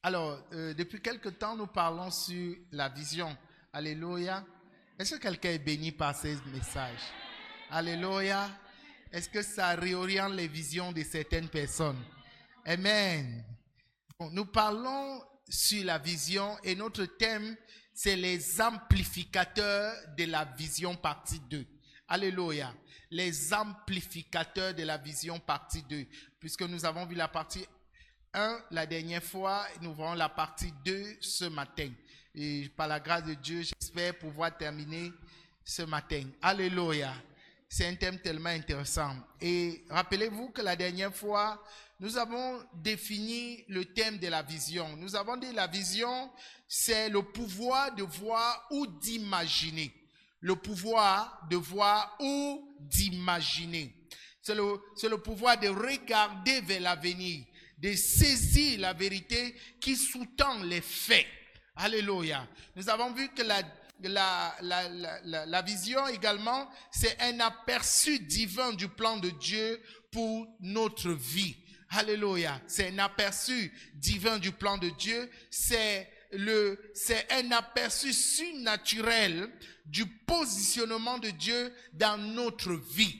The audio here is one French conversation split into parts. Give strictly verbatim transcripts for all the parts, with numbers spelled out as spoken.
Alors, euh, depuis quelque temps, nous parlons sur la vision. Alléluia. Est-ce que quelqu'un est béni par ces messages? Alléluia. Est-ce que ça réoriente les visions de certaines personnes? Amen. Bon, nous parlons sur la vision et notre thème, c'est les amplificateurs de la vision partie deux. Alléluia. Les amplificateurs de la vision partie deux. Puisque nous avons vu la partie un la dernière fois, nous verrons la partie deux ce matin. Et par la grâce de Dieu, j'espère pouvoir terminer ce matin. Alléluia. C'est un thème tellement intéressant. Et rappelez-vous que la dernière fois, nous avons défini le thème de la vision. Nous avons dit la vision, c'est le pouvoir de voir ou d'imaginer. Le pouvoir de voir ou d'imaginer. C'est le, c'est le pouvoir de regarder vers l'avenir, de saisir la vérité qui sous-tend les faits. Alléluia. Nous avons vu que la, la, la, la, la, la vision également, c'est un aperçu divin du plan de Dieu pour notre vie. Alléluia. C'est un aperçu divin du plan de Dieu. C'est le, c'est un aperçu surnaturel du positionnement de Dieu dans notre vie.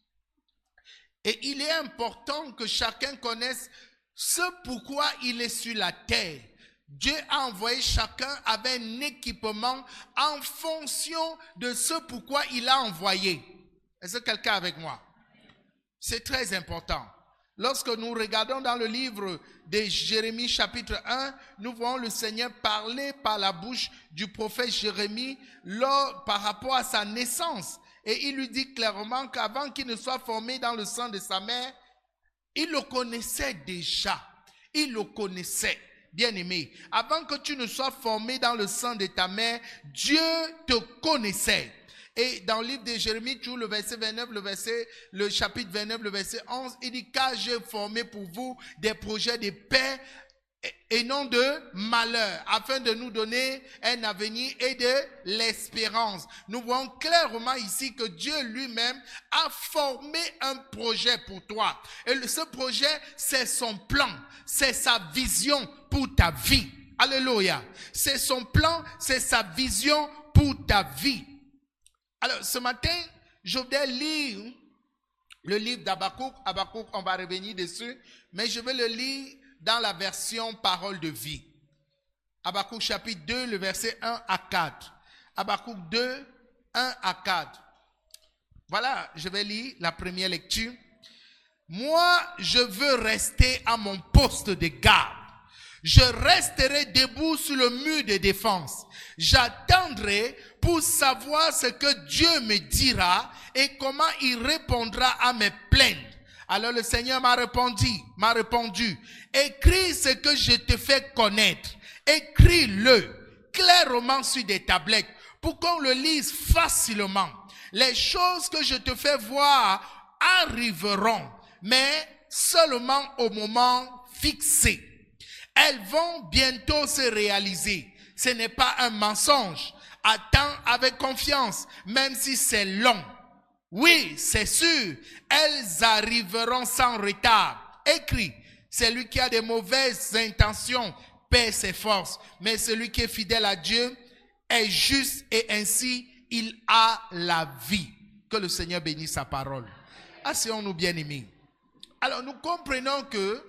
Et il est important que chacun connaisse ce pourquoi il est sur la terre. Dieu a envoyé chacun avec un équipement en fonction de ce pourquoi il a envoyé. Est-ce que quelqu'un est avec moi? C'est très important. Lorsque nous regardons dans le livre de Jérémie chapitre un, nous voyons le Seigneur parler par la bouche du prophète Jérémie lors, par rapport à sa naissance. Et il lui dit clairement qu'avant qu'il ne soit formé dans le sein de sa mère, il le connaissait déjà. Il le connaissait. Bien-aimé, avant que tu ne sois formé dans le sein de ta mère, Dieu te connaissait. Et dans le livre de Jérémie, tout le verset vingt-neuf, le verset, le chapitre vingt-neuf, le verset onze, il dit, car j'ai formé pour vous des projets de paix et non de malheur, afin de nous donner un avenir et de l'espérance. Nous voyons clairement ici que Dieu lui-même a formé un projet pour toi. Et ce projet, c'est son plan, c'est sa vision pour ta vie. Alléluia. C'est son plan, c'est sa vision pour ta vie. Alors, ce matin, je vais lire le livre d'Habakkuk. Habakkuk, on va revenir dessus, mais je vais le lire dans la version parole de vie. Habakkuk chapitre deux, le verset un à quatre. Habakkuk deux, un à quatre. Voilà, je vais lire la première lecture. Moi, je veux rester à mon poste de garde. Je resterai debout sur le mur de défense. J'attendrai pour savoir ce que Dieu me dira et comment il répondra à mes plaintes. Alors le Seigneur m'a répondu, m'a répondu, écris ce que je te fais connaître. Écris-le clairement sur des tablettes pour qu'on le lise facilement. Les choses que je te fais voir arriveront, mais seulement au moment fixé. Elles vont bientôt se réaliser. Ce n'est pas un mensonge. Attends avec confiance, même si c'est long. Oui, c'est sûr, elles arriveront sans retard. Écrit, celui qui a de mauvaises intentions perd ses forces, mais celui qui est fidèle à Dieu est juste et ainsi il a la vie. Que le Seigneur bénisse sa parole. Asseyons-nous bien-aimés. Alors nous comprenons que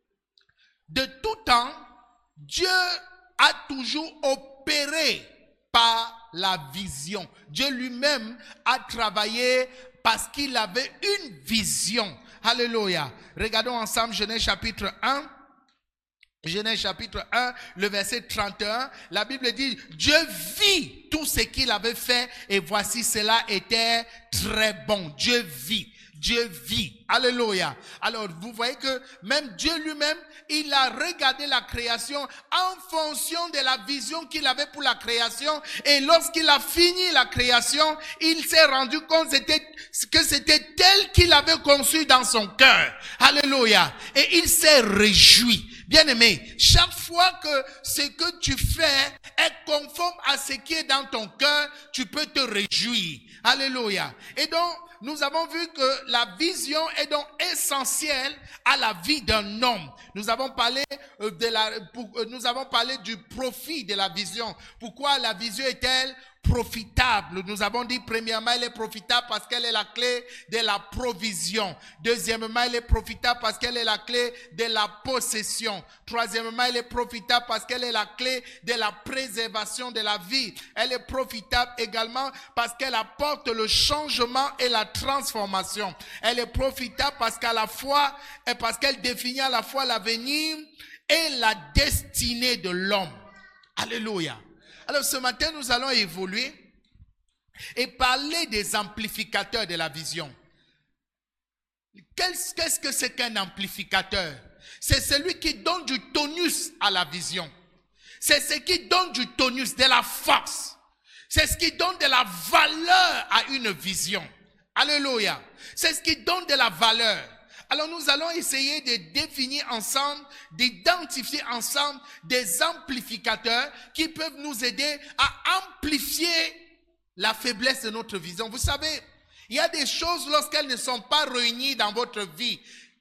de tout temps, Dieu a toujours opéré par la vision. Dieu lui-même a travaillé parce qu'il avait une vision. Alléluia. Regardons ensemble Genèse chapitre un. Genèse chapitre un, le verset trente et un. La Bible dit, Dieu vit tout ce qu'il avait fait et voici cela était très bon. Dieu vit. Dieu vit. Alléluia. Alors, vous voyez que même Dieu lui-même, il a regardé la création en fonction de la vision qu'il avait pour la création. Et lorsqu'il a fini la création, il s'est rendu compte que c'était tel qu'il avait conçu dans son cœur. Alléluia. Et il s'est réjoui. Bien-aimé, chaque fois que ce que tu fais est conforme à ce qui est dans ton cœur, tu peux te réjouir. Alléluia. Et donc, nous avons vu que la vision est donc essentielle à la vie d'un homme. Nous avons parlé de la, nous avons parlé du profit de la vision. Pourquoi la vision est-elle profitable? Nous avons dit premièrement, elle est profitable parce qu'elle est la clé de la provision. Deuxièmement, elle est profitable parce qu'elle est la clé de la possession. Troisièmement, elle est profitable parce qu'elle est la clé de la préservation de la vie. Elle est profitable également parce qu'elle apporte le changement et la transformation. Elle est profitable parce qu'à la fois, et parce qu'elle définit à la fois l'avenir et la destinée de l'homme. Alléluia. Alors ce matin, nous allons évoluer et parler des amplificateurs de la vision. Qu'est-ce que c'est qu'un amplificateur? C'est celui qui donne du tonus à la vision. C'est ce qui donne du tonus, de la force. C'est ce qui donne de la valeur à une vision. Alléluia. C'est ce qui donne de la valeur. Alors nous allons essayer de définir ensemble, d'identifier ensemble des amplificateurs qui peuvent nous aider à amplifier la faiblesse de notre vision. Vous savez, il y a des choses lorsqu'elles ne sont pas réunies dans votre vie,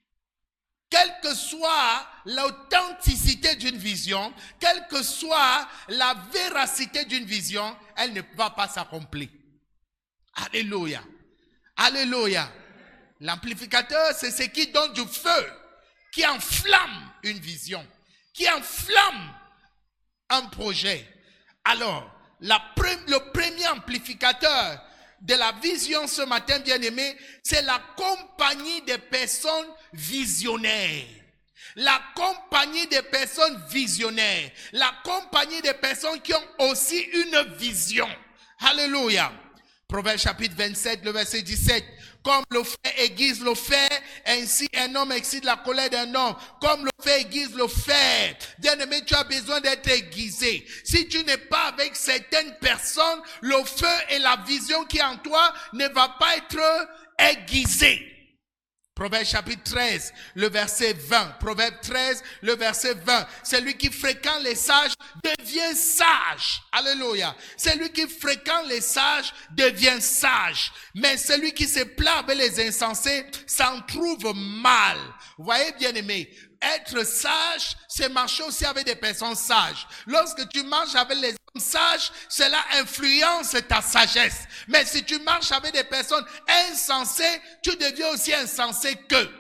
quelle que soit l'authenticité d'une vision, quelle que soit la véracité d'une vision, elle ne va pas s'accomplir. Alléluia. Alléluia. L'amplificateur, c'est ce qui donne du feu, qui enflamme une vision, qui enflamme un projet. Alors, la pre- le premier amplificateur de la vision ce matin, bien aimé, c'est la compagnie des personnes visionnaires. La compagnie des personnes visionnaires. La compagnie des personnes qui ont aussi une vision. Alléluia. Proverbe chapitre vingt-sept, le verset dix-sept. Comme le feu aiguise le fer, ainsi un homme excite la colère d'un homme. Comme le feu aiguise le fer. Bien-aimé, tu as besoin d'être aiguisé. Si tu n'es pas avec certaines personnes, le feu et la vision qui est en toi ne va pas être aiguisé. Proverbe chapitre treize, le verset vingt. Proverbe treize, le verset vingt. Celui qui fréquente les sages devient sage. Alléluia. Celui qui fréquente les sages devient sage. Mais celui qui se plaint avec les insensés s'en trouve mal. Vous voyez, bien aimé, être sage, c'est marcher aussi avec des personnes sages. Lorsque tu marches avec les hommes sages, cela influence ta sagesse. Mais si tu marches avec des personnes insensées, tu deviens aussi insensé qu'eux.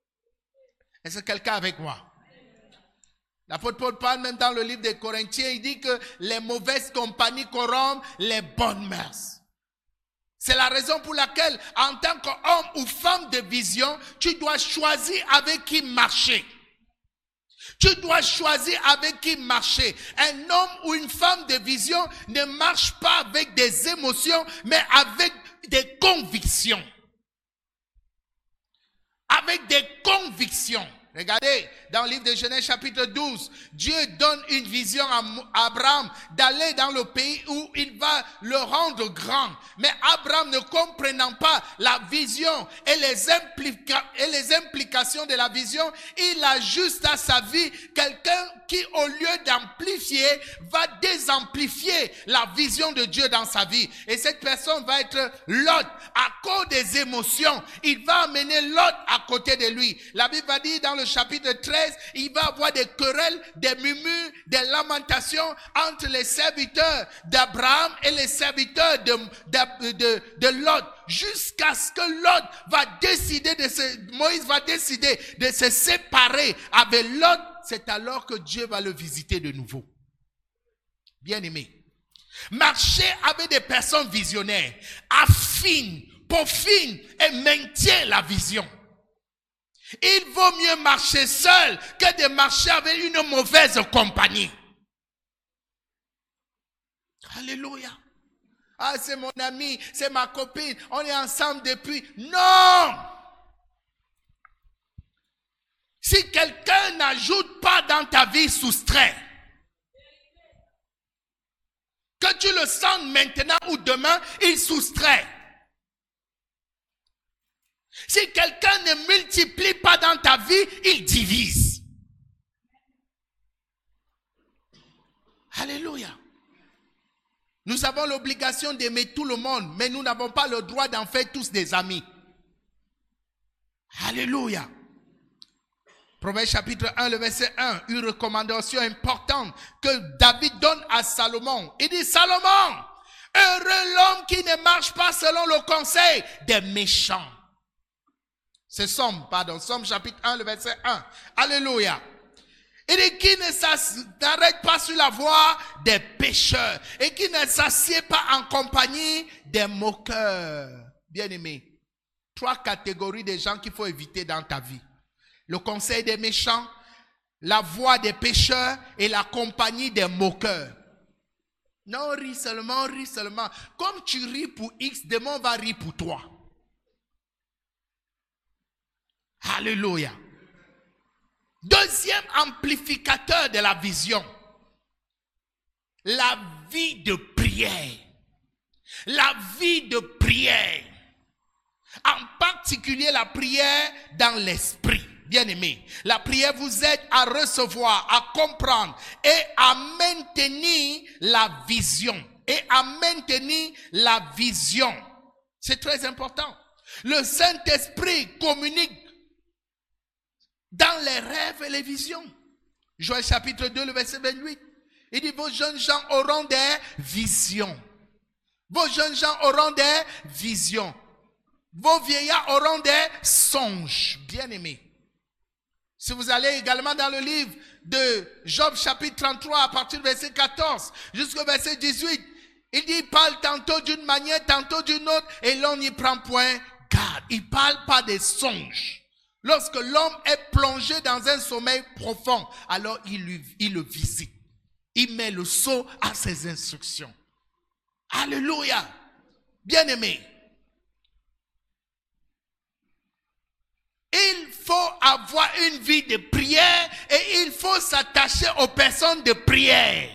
Est-ce que quelqu'un est avec moi? L'apôtre Paul parle même dans le livre des Corinthiens, il dit que les mauvaises compagnies corrompent les bonnes mœurs. C'est la raison pour laquelle, en tant qu'homme ou femme de vision, tu dois choisir avec qui marcher. Tu dois choisir avec qui marcher. Un homme ou une femme de vision ne marche pas avec des émotions, mais avec des convictions. Avec des convictions. Regardez, dans le livre de Genèse chapitre douze, Dieu donne une vision à Abraham d'aller dans le pays où il va le rendre grand. Mais Abraham, ne comprenant pas la vision et les, implica- et les implications de la vision, il ajuste à sa vie quelqu'un qui, au lieu d'amplifier, va désamplifier la vision de Dieu dans sa vie. Et cette personne va être Lot. À cause des émotions, il va amener Lot à côté de lui. La Bible va dire dans le chapitre treize, il va avoir des querelles, des murmures, des lamentations entre les serviteurs d'Abraham et les serviteurs de, de, de, de Lot, jusqu'à ce que Lot va décider de se, Moïse va décider de se séparer avec Lot. C'est alors que Dieu va le visiter de nouveau. Bien-aimé, marcher avec des personnes visionnaires affine, peaufine et maintient la vision. Il vaut mieux marcher seul que de marcher avec une mauvaise compagnie. Alléluia. Ah, c'est mon ami, c'est ma copine, on est ensemble depuis. Non! Si quelqu'un n'ajoute pas dans ta vie, soustrait. Que tu le sens maintenant ou demain, il soustrait. Si quelqu'un ne multiplie pas dans ta vie, il divise. Alléluia. Nous avons l'obligation d'aimer tout le monde, mais nous n'avons pas le droit d'en faire tous des amis. Alléluia. Proverbe chapitre un, le verset un, une recommandation importante que David donne à Salomon. Il dit, Salomon, heureux l'homme qui ne marche pas selon le conseil des méchants. C'est Somme, pardon, Somme chapitre un, le verset un. Alléluia. Il dit, qui ne n'arrête pas sur la voie des pécheurs et qui ne s'assied pas en compagnie des moqueurs. Bien-aimés, trois catégories de gens qu'il faut éviter dans ta vie. Le conseil des méchants, la voie des pécheurs et la compagnie des moqueurs. Non, ris seulement, ris seulement. Comme tu ris pour X, demain va rire pour toi. Alléluia. Deuxième amplificateur de la vision. La vie de prière. La vie de prière. En particulier la prière dans l'esprit. Bien-aimé, la prière vous aide à recevoir, à comprendre et à maintenir la vision. Et à maintenir la vision. C'est très important. Le Saint-Esprit communique dans les rêves et les visions. Joël chapitre deux, le verset vingt-huit. Il dit, vos jeunes gens auront des visions. Vos jeunes gens auront des visions. Vos vieillards auront des songes. Bien-aimés. Si vous allez également dans le livre de Job chapitre trente-trois à partir du verset quatorze jusqu'au verset dix-huit, il dit, il parle tantôt d'une manière, tantôt d'une autre et l'on n'y prend point garde. Il ne parle pas des songes. Lorsque l'homme est plongé dans un sommeil profond, alors il, lui, il le visite. Il met le sceau à ses instructions. Alléluia. Bien-aimé. Il faut avoir une vie de prière et il faut s'attacher aux personnes de prière.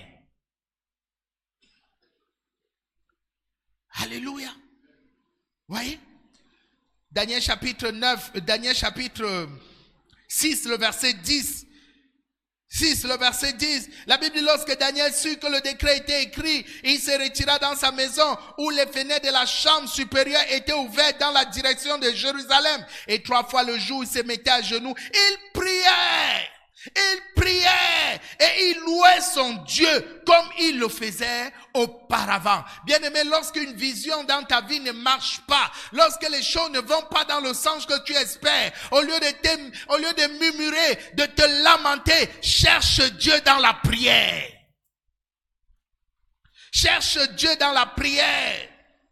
Alléluia. Voyez? Daniel chapitre neuf, Daniel chapitre six, le verset dix. six, le verset dix. La Bible dit, lorsque Daniel sut que le décret était écrit, il se retira dans sa maison où les fenêtres de la chambre supérieure étaient ouvertes dans la direction de Jérusalem. Et trois fois le jour, il se mettait à genoux. Il priait. Il priait et il louait son Dieu comme il le faisait auparavant. Bien-aimé, lorsqu'une vision dans ta vie ne marche pas, lorsque les choses ne vont pas dans le sens que tu espères, au lieu de te, au lieu de murmurer, de te lamenter, cherche Dieu dans la prière. Cherche Dieu dans la prière.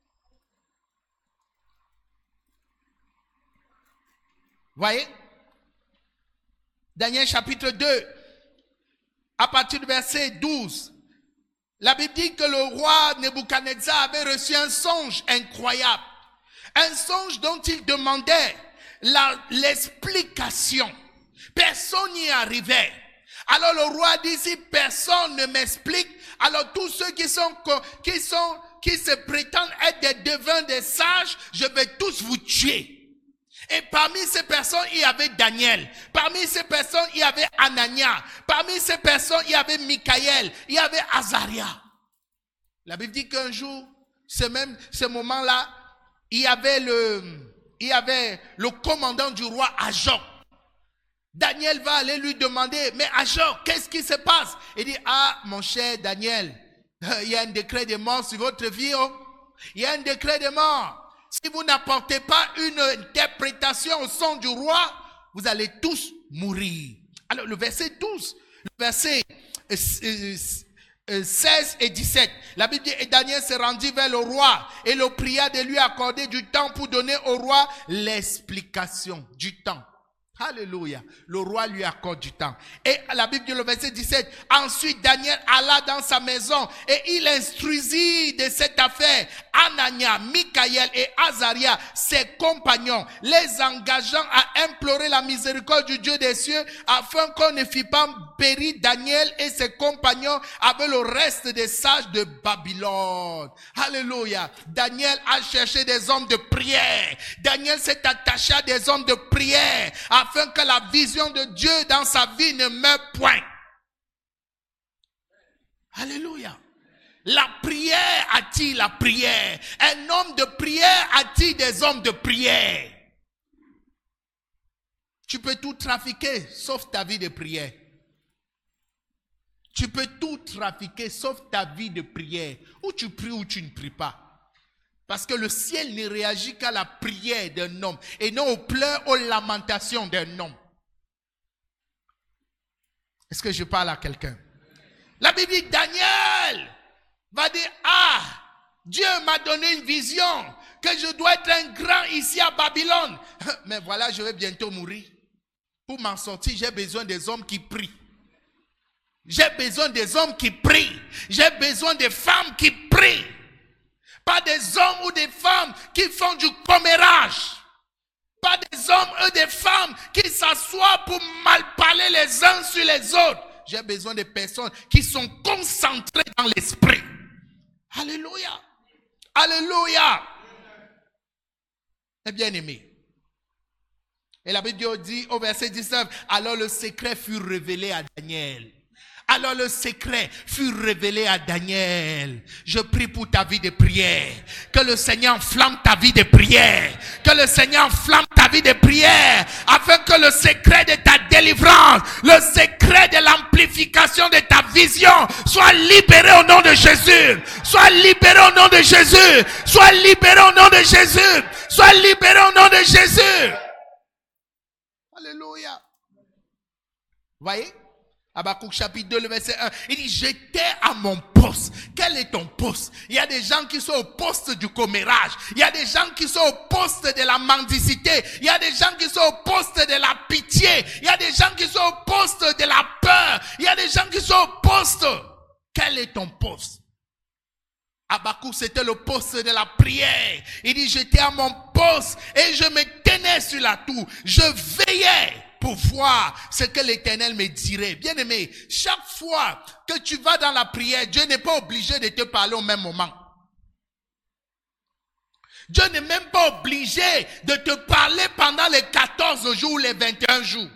Voyez? Daniel chapitre deux, à partir du verset douze. La Bible dit que le roi Nebuchadnezzar avait reçu un songe incroyable. Un songe dont il demandait la, l'explication. Personne n'y arrivait. Alors le roi dit, si personne ne m'explique, alors tous ceux qui sont, qui sont, qui se prétendent être des devins, des sages, je vais tous vous tuer. Et parmi ces personnes, il y avait Daniel. Parmi ces personnes, il y avait Anania. Parmi ces personnes, il y avait Michaël. Il y avait Azaria. La Bible dit qu'un jour, ce même, ce moment-là, il y avait le, il y avait le commandant du roi Ajok. Daniel va aller lui demander, mais Ajok, qu'est-ce qui se passe? Il dit, ah, mon cher Daniel, il y a un décret de mort sur votre vie, oh. Il y a un décret de mort. Si vous n'apportez pas une interprétation au son du roi, vous allez tous mourir. Alors le verset douze, le verset seize et dix-sept, la Bible dit, et Daniel se rendit vers le roi et le pria de lui accorder du temps pour donner au roi l'explication du temps. Alléluia. Le roi lui accorde du temps. Et la Bible dit le verset dix-sept. Ensuite, Daniel alla dans sa maison et il instruisit de cette affaire Anania, Michaël et Azaria, ses compagnons, les engageant à implorer la miséricorde du Dieu des cieux afin qu'on ne fît pas périr Daniel et ses compagnons avec le reste des sages de Babylone. Alléluia. Daniel a cherché des hommes de prière. Daniel s'est attaché à des hommes de prière afin que la vision de Dieu dans sa vie ne meure point. Alléluia. La prière attire la prière. Un homme de prière attire des hommes de prière. Tu peux tout trafiquer sauf ta vie de prière. Tu peux tout trafiquer sauf ta vie de prière. Ou tu pries ou tu ne pries pas. Parce que le ciel ne réagit qu'à la prière d'un homme et non aux pleurs, aux lamentations d'un homme. Est-ce que je parle à quelqu'un? La Bible dit, Daniel va dire, ah, Dieu m'a donné une vision que je dois être un grand ici à Babylone. Mais voilà, je vais bientôt mourir. Pour m'en sortir, j'ai besoin des hommes qui prient. J'ai besoin des hommes qui prient. J'ai besoin des femmes qui prient. Pas des hommes ou des femmes qui font du commérage. Pas des hommes ou des femmes qui s'assoient pour mal parler les uns sur les autres. J'ai besoin de personnes qui sont concentrées dans l'esprit. Alléluia. Alléluia. Et bien aimé. Et la Bible dit au verset dix-neuf, alors le secret fut révélé à Daniel. Alors le secret fut révélé à Daniel. Je prie pour ta vie de prière. Que le Seigneur enflamme ta vie de prière. Que le Seigneur enflamme ta vie de prière. Afin que le secret de ta délivrance, le secret de l'amplification de ta vision soit libéré au nom de Jésus. Soit libéré au nom de Jésus. Soit libéré au nom de Jésus. Soit libéré au nom de Jésus. Alléluia. Voyez? Habakkuk chapitre deux, le verset un. Il dit, j'étais à mon poste. Quel est ton poste? Il y a des gens qui sont au poste du commérage. Il y a des gens qui sont au poste de la mendicité. Il y a des gens qui sont au poste de la pitié. Il y a des gens qui sont au poste de la peur. Il y a des gens qui sont au poste. Quel est ton poste? Habakkuk, c'était le poste de la prière. Il dit, j'étais à mon poste et je me tenais sur la tour. Je veillais pour voir ce que l'Éternel me dirait. Bien aimé, chaque fois que tu vas dans la prière, Dieu n'est pas obligé de te parler au même moment. Dieu n'est même pas obligé de te parler pendant les quatorze jours ou les vingt et un jours.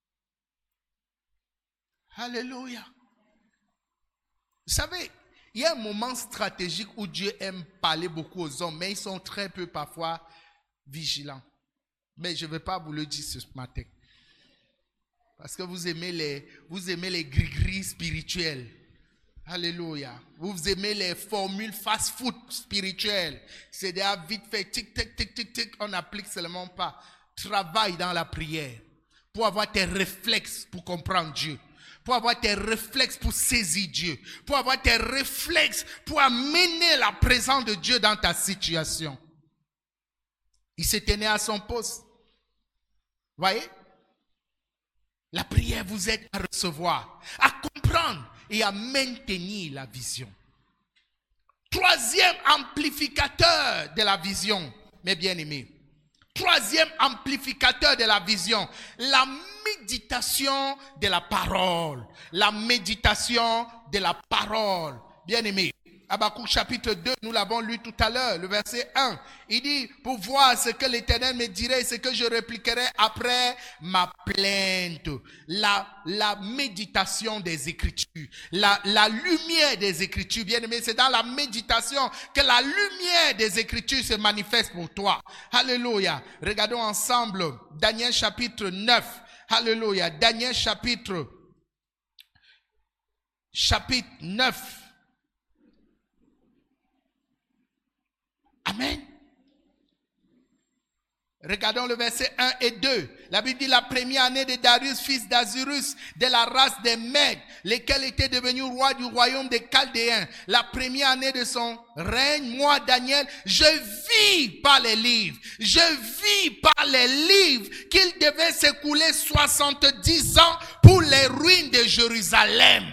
Alléluia. Vous savez, il y a un moment stratégique où Dieu aime parler beaucoup aux hommes, mais ils sont très peu parfois vigilants. Mais je ne vais pas vous le dire ce matin. Parce que vous aimez les, vous aimez les gris-gris spirituels. Alléluia. Vous aimez les formules fast-food spirituelles. C'est déjà vite fait, tic, tic, tic, tic, tic. On n'applique seulement pas. Travaille dans la prière pour avoir tes réflexes pour comprendre Dieu. Pour avoir tes réflexes pour saisir Dieu. Pour avoir tes réflexes pour amener la présence de Dieu dans ta situation. Il s'est tenu à son poste. Voyez? La prière vous aide à recevoir, à comprendre et à maintenir la vision. Troisième amplificateur de la vision, mes bien-aimés. Troisième amplificateur de la vision, la méditation de la parole. La méditation de la parole. Bien-aimés. Habakkuk chapitre deux, nous l'avons lu tout à l'heure, le verset un. Il dit, pour voir ce que l'Éternel me dirait, ce que je répliquerai après ma plainte. La, la méditation des Écritures, la, la lumière des Écritures. Bien aimé, c'est dans la méditation que la lumière des Écritures se manifeste pour toi. Alléluia. Regardons ensemble Daniel chapitre neuf. Alléluia. Daniel chapitre, chapitre neuf. Amen. Regardons le verset un et deux. La Bible dit la première année de Darius, fils d'Azurus, de la race des Mèdes, lesquels étaient devenus rois du royaume des Chaldéens. La première année de son règne, moi, Daniel, je vis par les livres. Je vis par les livres qu'il devait s'écouler soixante-dix ans pour les ruines de Jérusalem.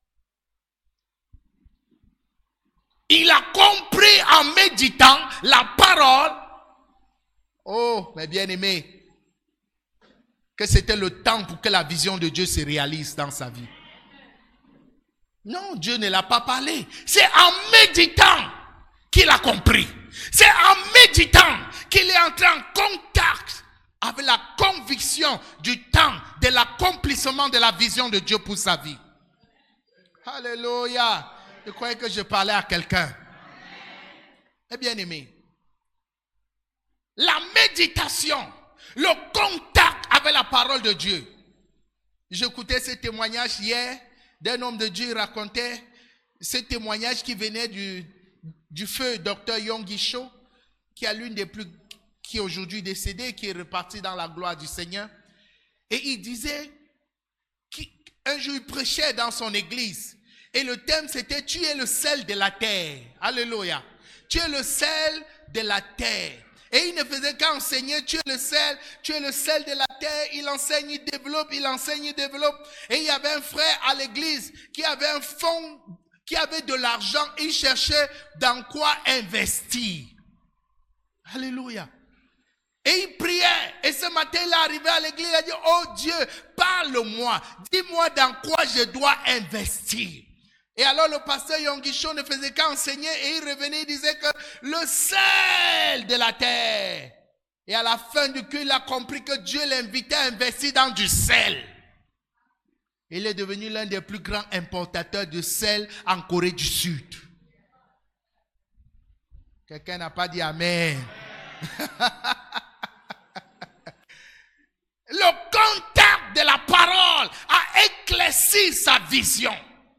Il a compris en méditant la parole. Oh, mes bien-aimés, que c'était le temps pour que la vision de Dieu se réalise dans sa vie. Non, Dieu ne l'a pas parlé. C'est en méditant qu'il a compris. C'est en méditant qu'il est entré en contact avec la conviction du temps de l'accomplissement de la vision de Dieu pour sa vie. Alléluia. Je croyais que je parlais à quelqu'un. Eh bien aimé, la méditation, le contact avec la parole de Dieu. J'écoutais ce témoignage hier d'un homme de Dieu. Il racontait ce témoignage qui venait du, du feu docteur Yonggi Cho, qui a l'une des plus, qui est aujourd'hui décédé, qui est reparti dans la gloire du Seigneur. Et il disait qu'un jour il prêchait dans son église. Et le thème c'était « Tu es le sel de la terre ». Alléluia. Tu es le sel de la terre. Et il ne faisait qu'enseigner, tu es le sel, tu es le sel de la terre. Il enseigne, il développe, il enseigne, il développe. Et il y avait un frère à l'église qui avait un fonds, qui avait de l'argent. Il cherchait dans quoi investir. Alléluia. Et il priait. Et ce matin, il est arrivé à l'église, il a dit, oh Dieu, parle-moi. Dis-moi dans quoi je dois investir. Et alors le pasteur Yonggi Cho ne faisait qu'enseigner et il revenait, il disait que le sel de la terre. Et à la fin du culte, il a compris que Dieu l'invitait à investir dans du sel. Il est devenu l'un des plus grands importateurs de sel en Corée du Sud. Quelqu'un n'a pas dit Amen. Le contact de la parole a éclairci sa vision.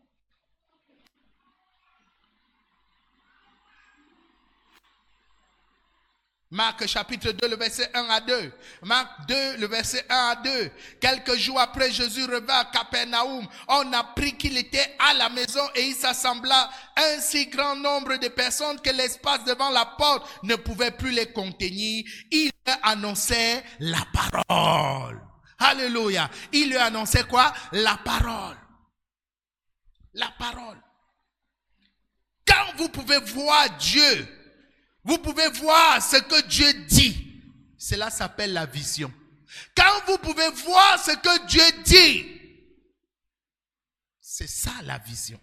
Marc chapitre deux, le verset un à deux. Marc deux, le verset un à deux. Quelques jours après, Jésus revint à Capernaum. On apprit qu'il était à la maison et il s'assembla un si grand nombre de personnes que l'espace devant la porte ne pouvait plus les contenir. Il leur annonçait la parole. Alléluia. Il lui annonçait quoi? La parole. La parole. Quand vous pouvez voir Dieu, vous pouvez voir ce que Dieu dit. Cela s'appelle la vision. Quand vous pouvez voir ce que Dieu dit, c'est ça la vision.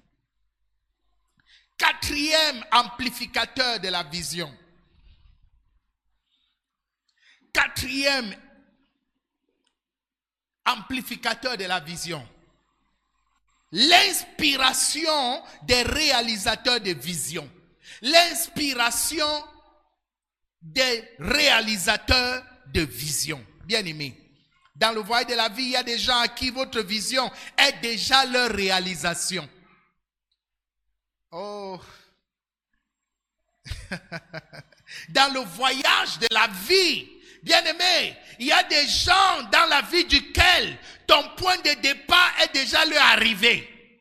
Quatrième amplificateur de la vision. Quatrième amplificateur de la vision. L'inspiration des réalisateurs de vision. L'inspiration des réalisateurs de vision. Bien aimé, dans le voyage de la vie, il y a des gens à qui votre vision est déjà leur réalisation. Oh. Dans le voyage de la vie, bien aimé, il y a des gens dans la vie duquel ton point de départ est déjà leur arrivé.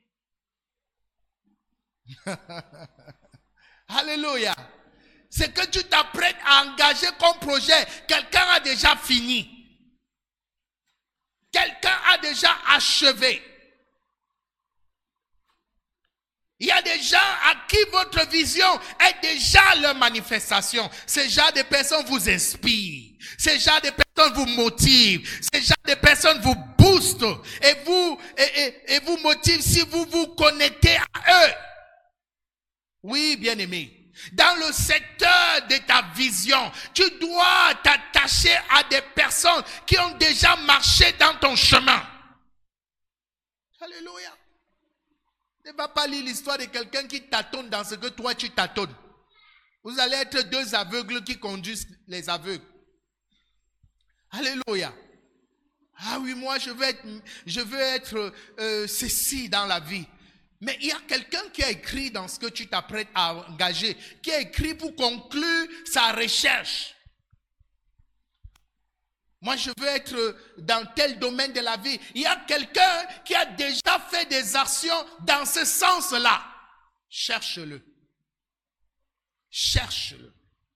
Alléluia. Ce que tu t'apprêtes à engager comme projet, quelqu'un a déjà fini. Quelqu'un a déjà achevé. Il y a des gens à qui votre vision est déjà leur manifestation. Ces gens de personnes vous inspirent. Ces gens de personnes vous motivent. Ces gens de personnes vous boostent. Et vous, et, et, et vous motivent si vous vous connectez à eux. Oui, bien-aimé. Dans le secteur de ta vision, tu dois t'attacher à des personnes qui ont déjà marché dans ton chemin. Alléluia. Ne va pas lire l'histoire de quelqu'un qui tâtonne dans ce que toi tu tâtonnes. Vous allez être deux aveugles qui conduisent les aveugles. Alléluia. Ah oui, moi je veux être, je veux être euh, ceci dans la vie. Mais il y a quelqu'un qui a écrit dans ce que tu t'apprêtes à engager, qui a écrit pour conclure sa recherche. Moi, je veux être dans tel domaine de la vie. Il y a quelqu'un qui a déjà fait des actions dans ce sens-là. Cherche-le. Cherche-le.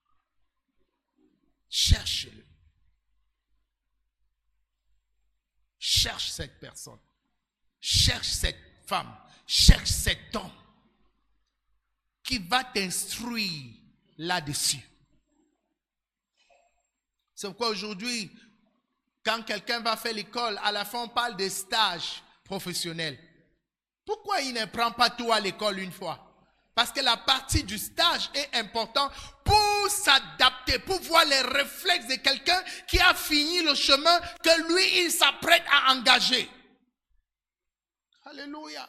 Cherche-le. Cherche cette personne. Cherche cette femme. Cherche cet homme qui va t'instruire là-dessus. C'est pourquoi aujourd'hui, quand quelqu'un va faire l'école, à la fin on parle de stage professionnel. Pourquoi il ne prend pas tout à l'école une fois? Parce que la partie du stage est importante pour s'adapter, pour voir les réflexes de quelqu'un qui a fini le chemin que lui, il s'apprête à engager. Alléluia.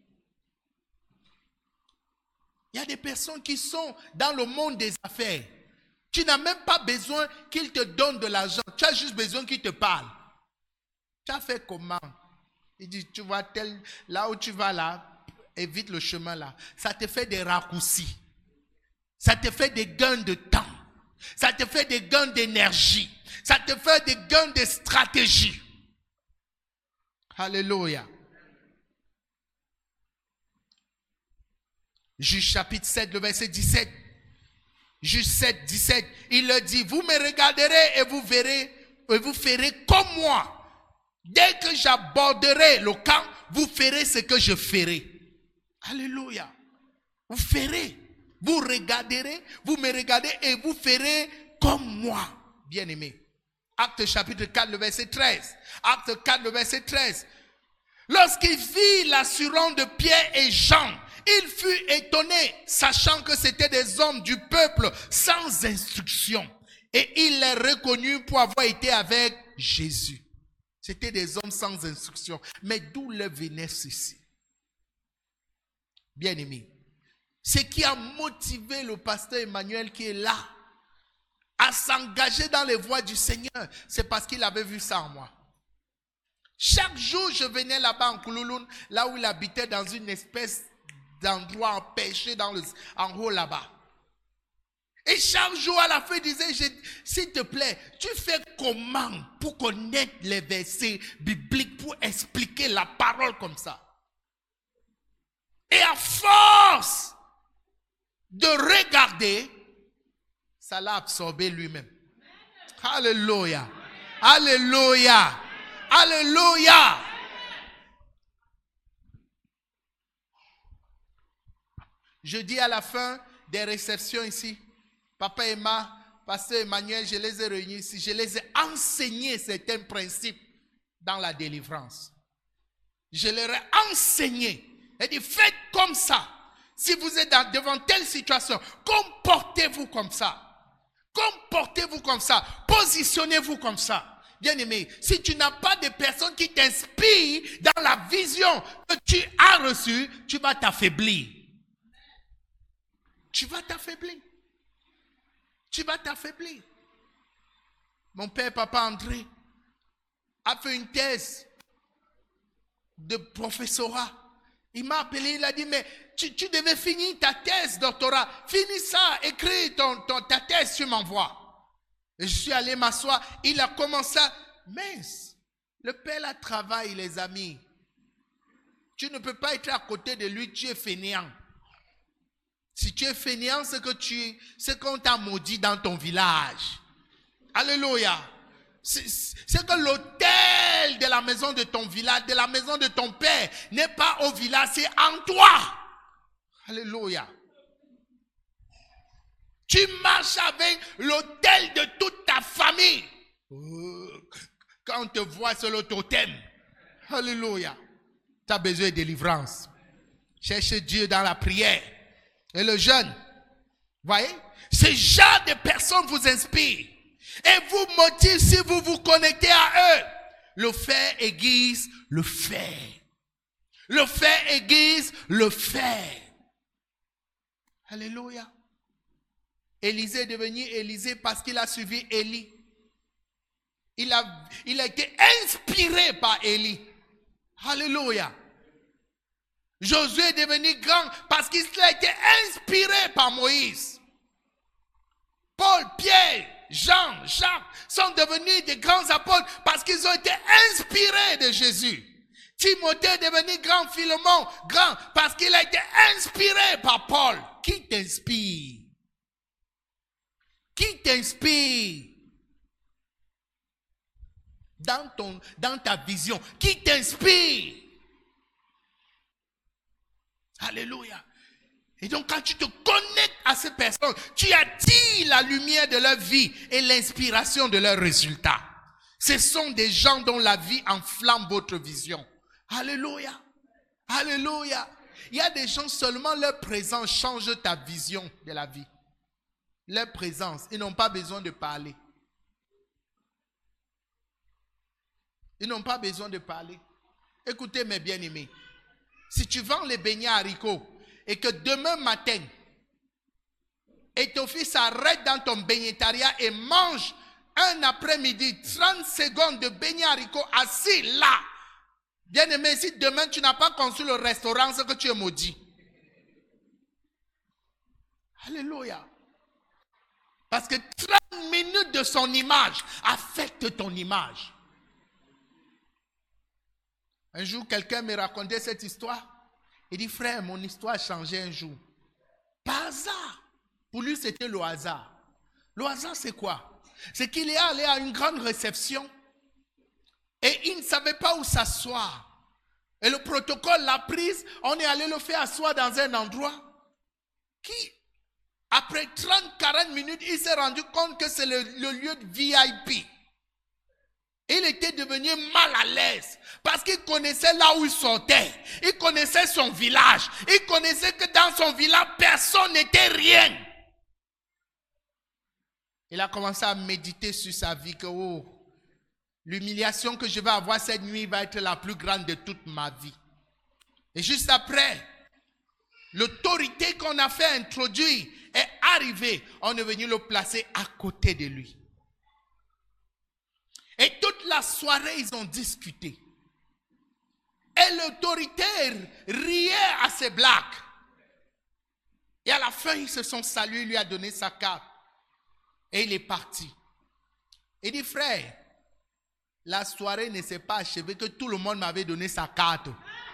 Il y a des personnes qui sont dans le monde des affaires. Tu n'as même pas besoin qu'ils te donnent de l'argent. Tu as juste besoin qu'ils te parlent. Tu as fait comment? Il dit, tu vois, tel, là où tu vas là, évite le chemin là. Ça te fait des raccourcis. Ça te fait des gains de temps. Ça te fait des gains d'énergie. Ça te fait des gains de stratégie. Alléluia. Juge chapitre sept, le verset dix-sept. Juge sept, dix-sept. Il leur dit, vous me regarderez et vous verrez, et vous ferez comme moi. Dès que j'aborderai le camp, vous ferez ce que je ferai. Alléluia. Vous ferez. Vous regarderez, vous me regardez et vous ferez comme moi. Bien-aimé. Acte chapitre quatre, le verset treize. Acte quatre, le verset treize. Lorsqu'il vit l'assurance de Pierre et Jean, il fut étonné, sachant que c'étaient des hommes du peuple sans instruction. Et il les reconnut pour avoir été avec Jésus. C'étaient des hommes sans instruction. Mais d'où leur venait ceci? Bien-aimé, ce qui a motivé le pasteur Emmanuel qui est là à s'engager dans les voies du Seigneur, c'est parce qu'il avait vu ça en moi. Chaque jour, je venais là-bas en Koulouloun, là où il habitait dans une espèce d'endroit empêché dans le, en haut là-bas. Et chaque jour, à la fin, il disait, s'il te plaît, tu fais comment pour connaître les versets bibliques, pour expliquer la parole comme ça? Et à force de regarder, ça l'a absorbé lui-même. Alléluia. Alléluia. Alléluia. Je dis à la fin des réceptions ici, Papa Emma, Pasteur Emmanuel, je les ai réunis ici, je les ai enseignés certains principes dans la délivrance. Je leur ai enseigné. Et dit, faites comme ça. Si vous êtes dans, devant telle situation, comportez-vous comme ça. Comportez-vous comme ça. Positionnez-vous comme ça. Bien-aimé, si tu n'as pas de personnes qui t'inspirent dans la vision que tu as reçue, tu vas t'affaiblir. Tu vas t'affaiblir. Tu vas t'affaiblir. Mon père, Papa André, a fait une thèse de professorat. Il m'a appelé, il a dit, mais tu, tu devais finir ta thèse, doctorat. Finis ça, écris ton, ton, ta thèse, tu m'envoies. Et je suis allé m'asseoir, il a commencé à... Mince, le père là travaille, les amis. Tu ne peux pas être à côté de lui, tu es fainéant. Si tu es fainéant, c'est que tu, c'est qu'on t'a maudit dans ton village. Alléluia. C'est que l'autel de la maison de ton village, de la maison de ton père, n'est pas au village, c'est en toi. Alléluia. Tu marches avec l'autel de toute ta famille. Quand on te voit sur le totem. Alléluia. Tu as besoin de délivrance. Cherche Dieu dans la prière. Et le jeûne. Voyez? Ce genre de personnes vous inspirent. Et vous motive si vous vous connectez à eux. Le fer aiguise le fer. Le fer aiguise le fer. Alléluia. Élisée est devenu Élisée parce qu'il a suivi Élie. Il a, il a été inspiré par Élie. Alléluia. Josué est devenu grand parce qu'il a été inspiré par Moïse. Paul, Pierre, Jean, Jacques sont devenus des grands apôtres parce qu'ils ont été inspirés de Jésus. Timothée est devenu grand, Philémon, grand parce qu'il a été inspiré par Paul. Qui t'inspire? Qui t'inspire? Dans, ton, dans ta vision, qui t'inspire? Alléluia. Et donc quand tu te connectes à ces personnes, tu attires la lumière de leur vie et l'inspiration de leurs résultats. Ce sont des gens dont la vie enflamme votre vision. Alléluia. Alléluia. Il y a des gens, seulement leur présence change ta vision de la vie. Leur présence, ils n'ont pas besoin de parler. Ils n'ont pas besoin de parler. Écoutez mes bien-aimés. Si tu vends les beignets haricots et que demain matin, et ton fils s'arrête dans ton bénétariat et mange un après-midi, trente secondes de beignets haricots assis là. Bien-aimé, si demain tu n'as pas construit le restaurant, c'est que tu es maudit. Alléluia. Parce que trente minutes de son image affectent ton image. Un jour, quelqu'un me racontait cette histoire. Il dit, frère, mon histoire a changé un jour. Par hasard. Pour lui, c'était le hasard. Le hasard, c'est quoi? C'est qu'il est allé à une grande réception et il ne savait pas où s'asseoir. Et le protocole l'a prise. On est allé le faire asseoir dans un endroit qui, après trente à quarante minutes, il s'est rendu compte que c'est le, le lieu de V I P. Il était devenu mal à l'aise parce qu'il connaissait là où il sortait. Il connaissait son village. Il connaissait que dans son village, personne n'était rien. Il a commencé à méditer sur sa vie que oh, l'humiliation que je vais avoir cette nuit va être la plus grande de toute ma vie. Et juste après, l'autorité qu'on a fait introduire est arrivée. On est venu le placer à côté de lui. Et toute la soirée, ils ont discuté. Et l'autorité riait à ses blagues. Et à la fin, ils se sont salués, il lui a donné sa carte. Et il est parti. Il dit, frère, la soirée ne s'est pas achevée que tout le monde m'avait donné sa carte.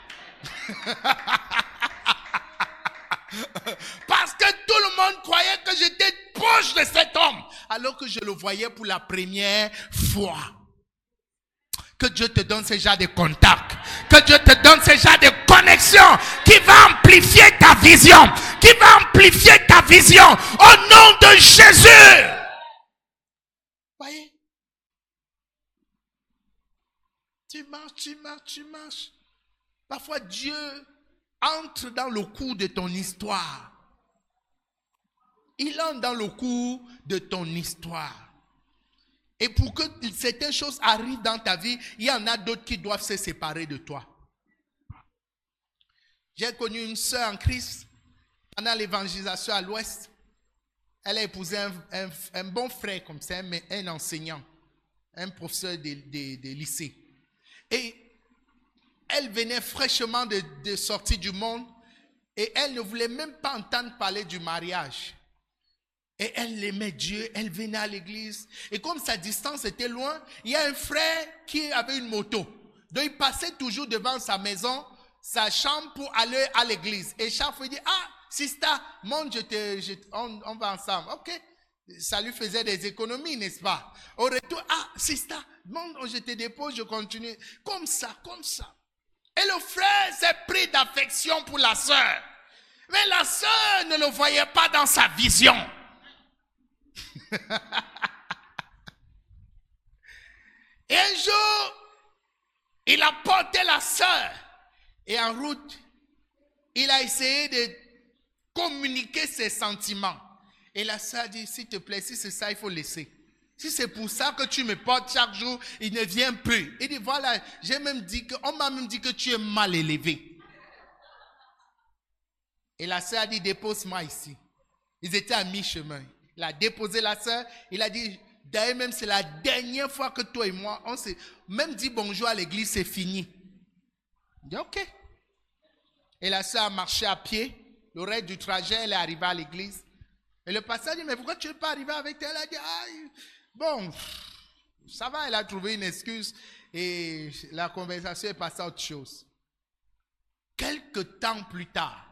Parce que tout le monde croyait que j'étais proche de cet homme, alors que je le voyais pour la première fois. Que Dieu te donne ce genre de contacts, que Dieu te donne ce genre de connexion qui va amplifier ta vision, qui va amplifier ta vision au nom de Jésus. Voyez? Tu marches, tu marches, tu marches. Parfois Dieu entre dans le cours de ton histoire. Il entre dans le cours de ton histoire. Et pour que certaines choses arrivent dans ta vie, il y en a d'autres qui doivent se séparer de toi. J'ai connu une sœur en Christ pendant l'évangélisation à l'Ouest. Elle a épousé un, un, un bon frère comme ça, mais un enseignant, un professeur de, de, de lycée. Et elle venait fraîchement de, de sortir du monde et elle ne voulait même pas entendre parler du mariage. Et elle aimait Dieu, elle venait à l'église. Et comme sa distance était loin, il y a un frère qui avait une moto. Donc il passait toujours devant sa maison, sa chambre pour aller à l'église. Et chaque fois il dit, ah, sister, monte, je te, je, on, on va ensemble. Ok. Ça lui faisait des économies, n'est-ce pas? Au retour, ah, sister, monte, je te dépose, je continue. Comme ça, comme ça. Et le frère s'est pris d'affection pour la sœur. Mais la sœur ne le voyait pas dans sa vision. Et un jour, il a porté la sœur. Et en route, il a essayé de communiquer ses sentiments. Et la sœur a dit, s'il te plaît, si c'est ça, il faut laisser. Si c'est pour ça que tu me portes chaque jour, il ne vient plus. Il dit, voilà, j'ai même dit que, on m'a même dit que tu es mal élevé. Et la sœur a dit, dépose-moi ici. Ils étaient à mi-chemin. Il a déposé la sœur. Il a dit, d'ailleurs même c'est la dernière fois que toi et moi, on s'est même dit bonjour à l'église, c'est fini. Il dit, ok. Et la sœur a marché à pied. Le reste du trajet, elle est arrivée à l'église. Et le pasteur dit, mais pourquoi tu n'es pas arrivé avec elle? Elle a dit, ah, bon, ça va, elle a trouvé une excuse. Et la conversation est passée à autre chose. Quelque temps plus tard,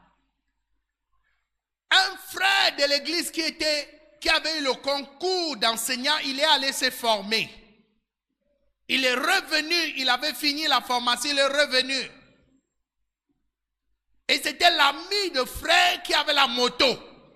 un frère de l'église qui était, qui avait eu le concours d'enseignant, il est allé se former. Il est revenu, il avait fini la formation, il est revenu. Et c'était l'ami de frère qui avait la moto.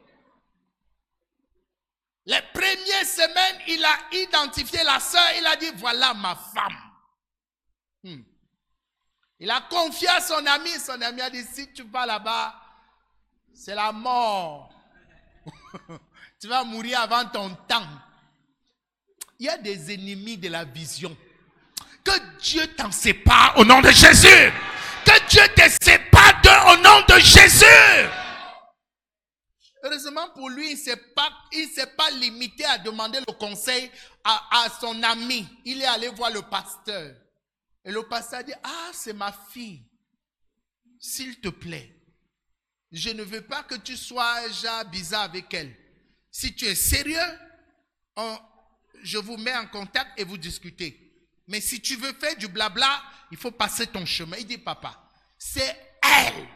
Les premières semaines, il a identifié la sœur, il a dit, voilà ma femme. Hmm. Il a confié à son ami, son ami a dit, si tu vas là-bas, c'est la mort. Tu vas mourir avant ton temps. Il y a des ennemis de la vision. Que Dieu t'en sépare au nom de Jésus. Que Dieu te sépare d'eux au nom de Jésus. heureusement pour lui, il ne s'est pas, il s'est pas limité à demander le conseil à, à son ami. Il est allé voir le pasteur. Et le pasteur dit, ah, c'est ma fille. S'il te plaît, je ne veux pas que tu sois genre bizarre avec elle. Si tu es sérieux, on, je vous mets en contact et vous discutez. Mais si tu veux faire du blabla, il faut passer ton chemin. Il dit, papa, c'est elle.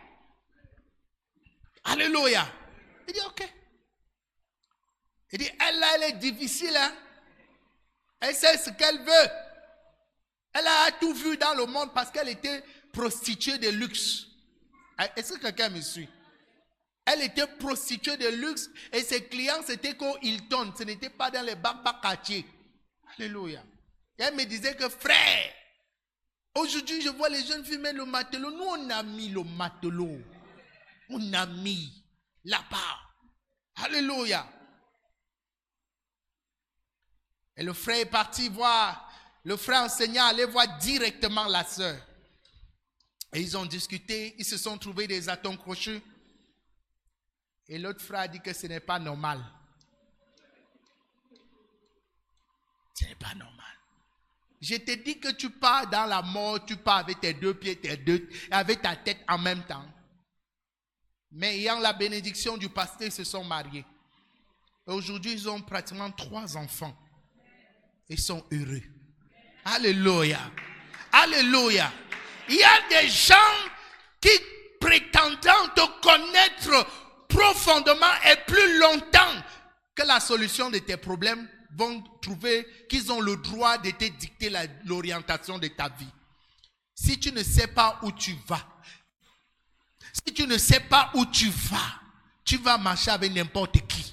Alléluia. Il dit, ok. Il dit, elle là, elle est difficile. Hein? Elle sait ce qu'elle veut. Elle a tout vu dans le monde parce qu'elle était prostituée de luxe. Est-ce que quelqu'un me suit? Elle était prostituée de luxe et ses clients c'était qu'au Hilton. Ce n'était pas dans les bas-bas quartiers. Alléluia. Et elle me disait que frère, aujourd'hui je vois les jeunes filles mettre le matelot. Nous on a mis le matelot. On a mis là-bas. Alléluia. Et le frère est parti voir, le frère enseignant allait voir directement la sœur. Et ils ont discuté, ils se sont trouvés des atomes crochus. Et l'autre frère a dit que ce n'est pas normal. Ce n'est pas normal. Je te dis que tu pars dans la mort, tu pars avec tes deux pieds, tes deux, avec ta tête en même temps. Mais ayant la bénédiction du pasteur, ils se sont mariés. Et aujourd'hui, ils ont pratiquement trois enfants. Ils sont heureux. Alléluia. Alléluia. Il y a des gens qui prétendant te connaître profondément et plus longtemps que la solution de tes problèmes vont trouver qu'ils ont le droit de te dicter la, l'orientation de ta vie. Si tu ne sais pas où tu vas, si tu ne sais pas où tu vas, tu vas marcher avec n'importe qui.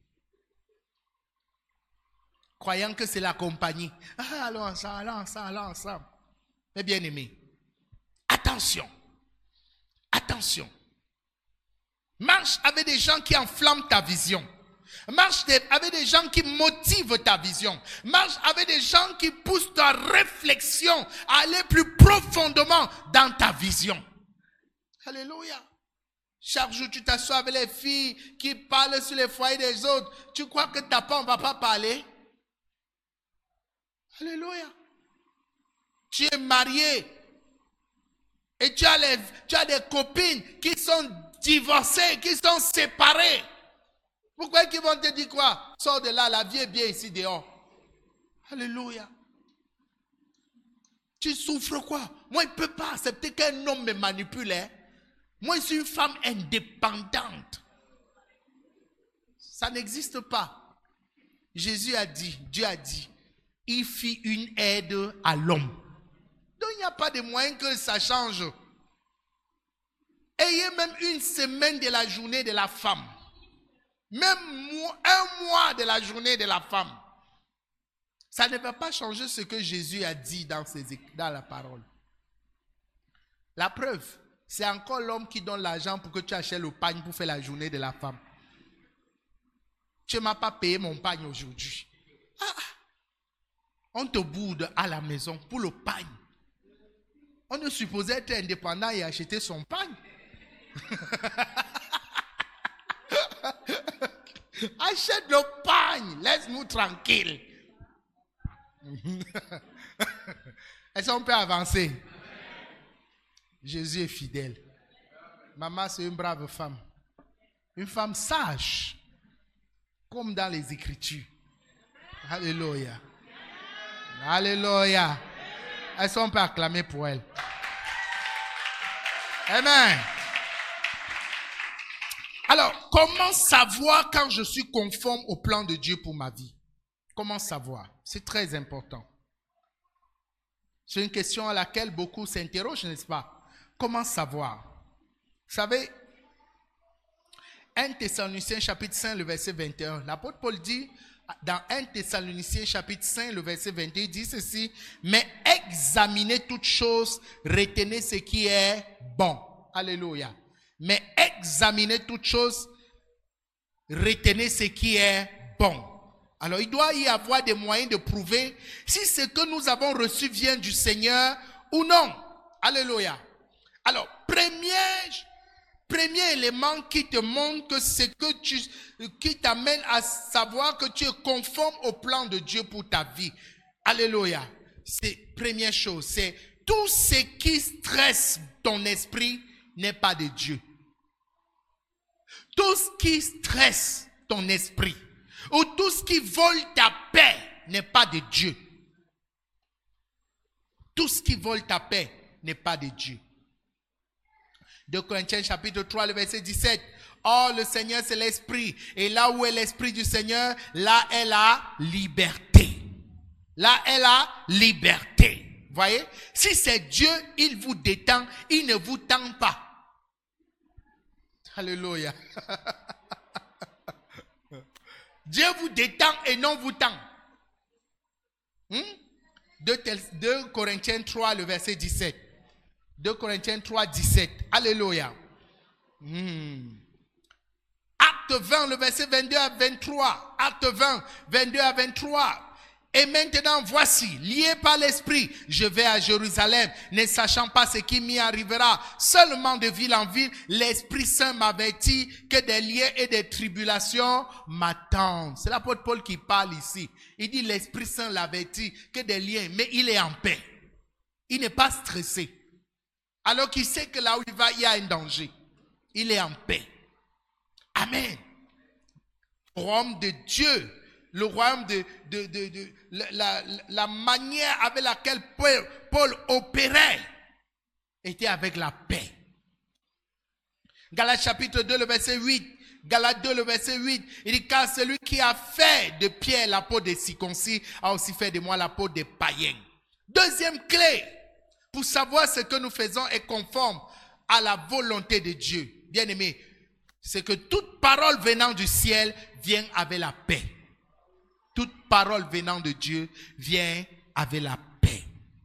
Croyant que c'est la compagnie. Ah, allons ensemble, allons ensemble, allons ensemble. Mais bien aimé, attention. Attention. Marche avec des gens qui enflamment ta vision. Marche avec des gens qui motivent ta vision. Marche avec des gens qui poussent ta réflexion à aller plus profondément dans ta vision. Alléluia. Chaque jour, tu t'assois avec les filles qui parlent sur les foyers des autres. Tu crois que ta part, on ne va pas parler? Alléluia. Tu es marié et tu as, les, tu as des copines qui sont divorcées, qui sont séparées. Pourquoi ils vont te dire quoi? Sors de là, la vie est bien ici dehors. Alléluia. Tu souffres quoi? Moi, je ne peux pas accepter qu'un homme me manipule. Hein? Moi, je suis une femme indépendante. Ça n'existe pas. Jésus a dit, Dieu a dit, il fit une aide à l'homme. Donc, il n'y a pas de moyen que ça change. Ayez même une semaine de la journée de la femme. Même un mois de la journée de la femme. Ça ne va pas changer ce que Jésus a dit dans, ses, dans la parole. La preuve, c'est encore l'homme qui donne l'argent pour que tu achètes le pagne pour faire la journée de la femme. Tu ne m'as pas payé mon pagne aujourd'hui. Ah, on te boude à la maison pour le pagne. On est supposé être indépendant et acheter son pagne. Achète le pagne, laisse-nous tranquille. Est-ce qu'on peut avancer? Jésus est fidèle. Maman, c'est une brave femme. Une femme sage. Comme dans les Écritures. Alléluia. Alléluia. Est-ce qu'on peut acclamer pour elle? Amen. Alors, comment savoir quand je suis conforme au plan de Dieu pour ma vie? Comment savoir? C'est très important. C'est une question à laquelle beaucoup s'interrogent, n'est-ce pas? Comment savoir? Vous savez, un Thessaloniciens chapitre cinq, le verset vingt et un, l'apôtre Paul dit, dans un Thessaloniciens chapitre cinq, le verset vingt et un, il dit ceci, mais examinez toutes choses, retenez ce qui est bon. Alléluia. Mais examinez toutes choses, retenez ce qui est bon. Alors, il doit y avoir des moyens de prouver si ce que nous avons reçu vient du Seigneur ou non. Alléluia. Alors, première, premier élément qui te montre que c'est que tu, qui t'amène à savoir que tu es conforme au plan de Dieu pour ta vie. Alléluia. C'est première chose, c'est tout ce qui stresse ton esprit n'est pas de Dieu. Tout ce qui stresse ton esprit ou tout ce qui vole ta paix n'est pas de Dieu. Tout ce qui vole ta paix n'est pas de Dieu. deux Corinthiens chapitre trois, le verset dix-sept. Or, le Seigneur, c'est l'Esprit. Et là où est l'Esprit du Seigneur, là est la liberté. Là est la liberté. Voyez? Si c'est Dieu, il vous détend, il ne vous tend pas. Alléluia. Dieu vous détend et non vous tend. Hmm? deux Corinthiens trois, le verset dix-sept. deux Corinthiens trois, dix-sept. Alléluia. Hmm. Acte vingt, le verset vingt-deux à vingt-trois. Acte vingt, vingt-deux à vingt-trois. Et maintenant, voici, lié par l'Esprit, je vais à Jérusalem, ne sachant pas ce qui m'y arrivera. Seulement de ville en ville, l'Esprit Saint m'avertit que des liens et des tribulations m'attendent. C'est l'apôtre Paul qui parle ici. Il dit l'Esprit Saint l'avertit que des liens, mais il est en paix. Il n'est pas stressé. Alors qu'il sait que là où il va, il y a un danger. Il est en paix. Amen. Au royaume de Dieu, le royaume de, de, de, de la, la, la manière avec laquelle Paul, Paul opérait était avec la paix. Galates chapitre deux, le verset huit. Galates deux, le verset huit. Il dit, car celui qui a fait de Pierre la peau des circoncis a aussi fait de moi la peau des païens. Deuxième clé pour savoir ce que nous faisons est conforme à la volonté de Dieu. Bien aimé, c'est que toute parole venant du ciel vient avec la paix. Toute parole venant de Dieu vient avec la paix.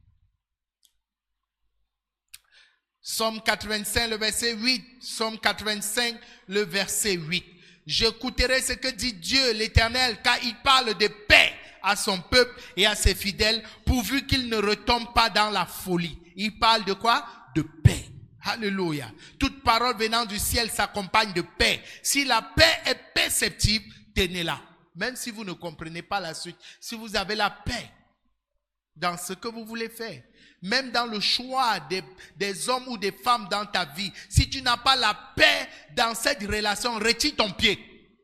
Psaume quatre-vingt-cinq, le verset huit. Psaume quatre-vingt-cinq, le verset huit. J'écouterai ce que dit Dieu l'Éternel, car il parle de paix à son peuple et à ses fidèles, pourvu qu'ils ne retombent pas dans la folie. Il parle de quoi? De paix. Alléluia. Toute parole venant du ciel s'accompagne de paix. Si la paix est perceptible, tenez-la. Même si vous ne comprenez pas la suite, si vous avez la paix dans ce que vous voulez faire, même dans le choix des, des hommes ou des femmes dans ta vie, si tu n'as pas la paix dans cette relation, retire ton pied.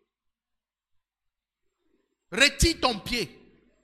Retire ton pied.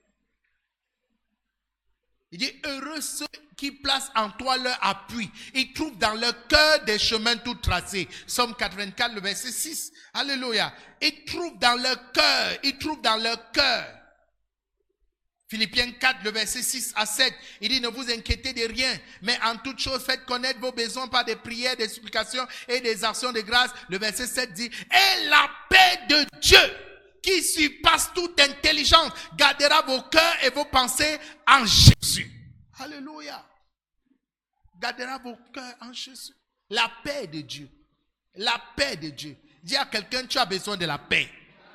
Il dit, heureux ceux qui placent en toi leur appui. Ils trouvent dans leur cœur des chemins tout tracés. Psaume quatre-vingt-quatre, le verset six. Alléluia. Ils trouvent dans leur cœur. Ils trouvent dans leur cœur. Philippiens quatre, le verset six à sept. Il dit, ne vous inquiétez de rien, mais en toute chose, faites connaître vos besoins par des prières, des supplications et des actions de grâce. Le verset sept dit, et la paix de Dieu, qui surpasse toute intelligence, gardera vos cœurs et vos pensées en Jésus. Alléluia. Gardera vos cœurs en Jésus. La paix de Dieu. La paix de Dieu. Dis à quelqu'un, tu as besoin de la paix.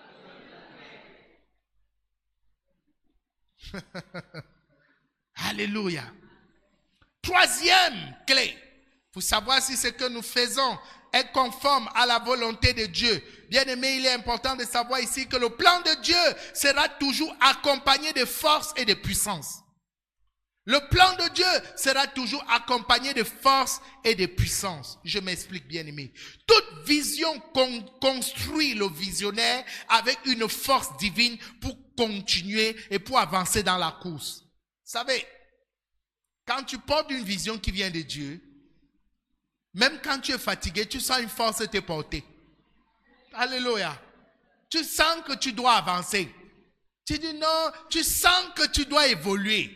Alléluia. Troisième clé, pour savoir si ce que nous faisons est conforme à la volonté de Dieu. Bien aimé, il est important de savoir ici que le plan de Dieu sera toujours accompagné de force et de puissance. Le plan de Dieu sera toujours accompagné de force et de puissance. Je m'explique, bien aimé. Toute vision con- construit le visionnaire avec une force divine pour continuer et pour avancer dans la course. Vous savez, quand tu portes une vision qui vient de Dieu, même quand tu es fatigué, tu sens une force te porter. Alléluia. Tu sens que tu dois avancer. Tu dis non, tu sens que tu dois évoluer.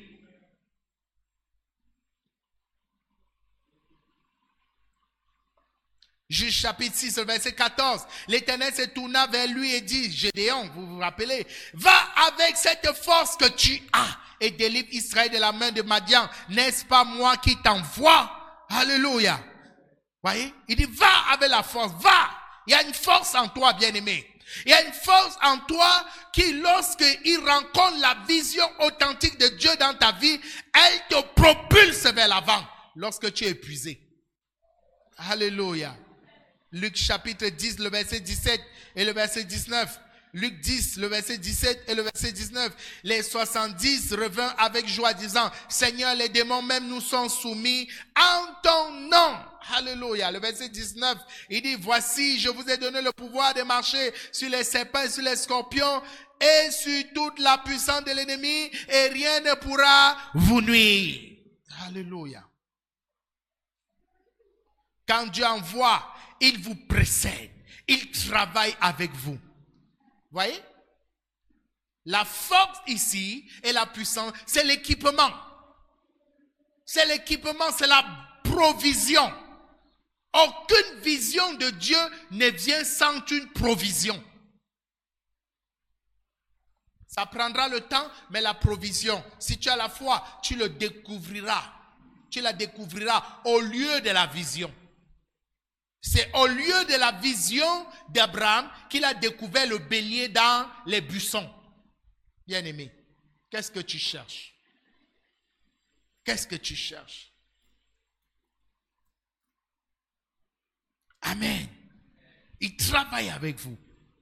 Juge chapitre six, verset quatorze. L'Éternel se tourna vers lui et dit, Gédéon, vous vous rappelez, va avec cette force que tu as et délivre Israël de la main de Madian. N'est-ce pas moi qui t'envoie? Alléluia. Voyez? Il dit, va avec la force, va. Il y a une force en toi, bien-aimé. Il y a une force en toi qui, lorsqu'il rencontre la vision authentique de Dieu dans ta vie, elle te propulse vers l'avant lorsque tu es épuisé. Alléluia. Luc chapitre dix, le verset dix-sept et le verset dix-neuf. Luc dix, le verset dix-sept et le verset dix-neuf. Les soixante-dix revinrent avec joie disant, Seigneur, les démons même nous sont soumis en ton nom. Alléluia. Le verset dix-neuf, il dit, voici, je vous ai donné le pouvoir de marcher sur les serpents et sur les scorpions et sur toute la puissance de l'ennemi et rien ne pourra vous nuire. Alléluia. Quand Dieu envoie, il vous précède. Il travaille avec vous. Voyez? La force ici et la puissance, c'est l'équipement. C'est l'équipement, c'est la provision. Aucune vision de Dieu ne vient sans une provision. Ça prendra le temps, mais la provision, si tu as la foi, tu le découvriras. Tu la découvriras au lieu de la vision. C'est au lieu de la vision d'Abraham qu'il a découvert le bélier dans les buissons. Bien-aimé, qu'est-ce que tu cherches? Qu'est-ce que tu cherches? Amen. Il travaille avec vous.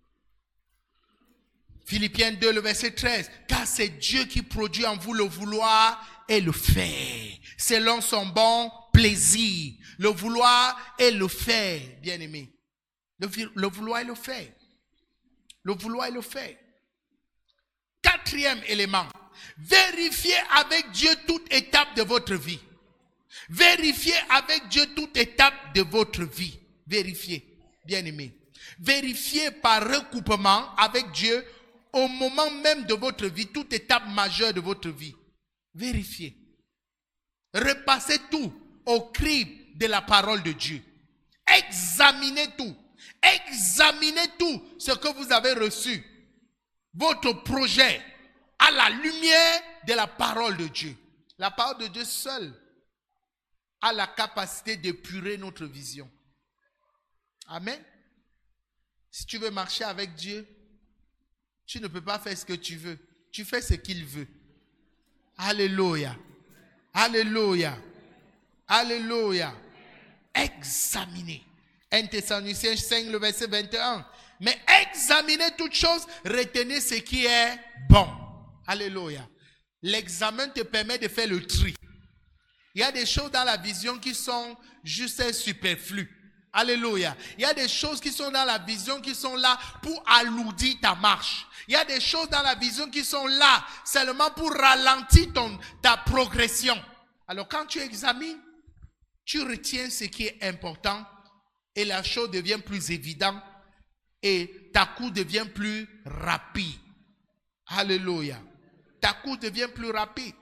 Philippiens deux, le verset treize. Car c'est Dieu qui produit en vous le vouloir et le faire, selon son bon plaisir. Le vouloir et le faire, bien-aimé. Le, le vouloir et le faire. Le vouloir et le faire. Quatrième élément. Vérifiez avec Dieu toute étape de votre vie. Vérifiez avec Dieu toute étape de votre vie. Vérifiez, bien-aimé. Vérifiez par recoupement avec Dieu au moment même de votre vie, toute étape majeure de votre vie. Vérifiez. Repassez tout au crible de la parole de Dieu. Examinez tout. Examinez tout ce que vous avez reçu. Votre projet à la lumière de la parole de Dieu. La parole de Dieu seule a la capacité d'épurer notre vision. Amen. Si tu veux marcher avec Dieu, tu ne peux pas faire ce que tu veux. Tu fais ce qu'il veut. Alléluia. Alléluia. Alléluia. Examinez. un Thessaloniciens cinq, le verset vingt et un. Mais examinez toutes choses, retenez ce qui est bon. Alléluia. L'examen te permet de faire le tri. Il y a des choses dans la vision qui sont juste superflues. Alléluia. Il y a des choses qui sont dans la vision qui sont là pour alourdir ta marche. Il y a des choses dans la vision qui sont là seulement pour ralentir ton, ta progression. Alors quand tu examines, tu retiens ce qui est important et la chose devient plus évidente et ta course devient plus rapide. Alléluia. Ta course devient plus rapide.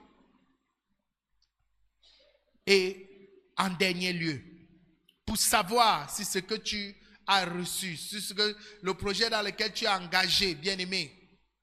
Et en dernier lieu, pour savoir si ce que tu as reçu, si ce que le projet dans lequel tu es engagé, bien-aimé,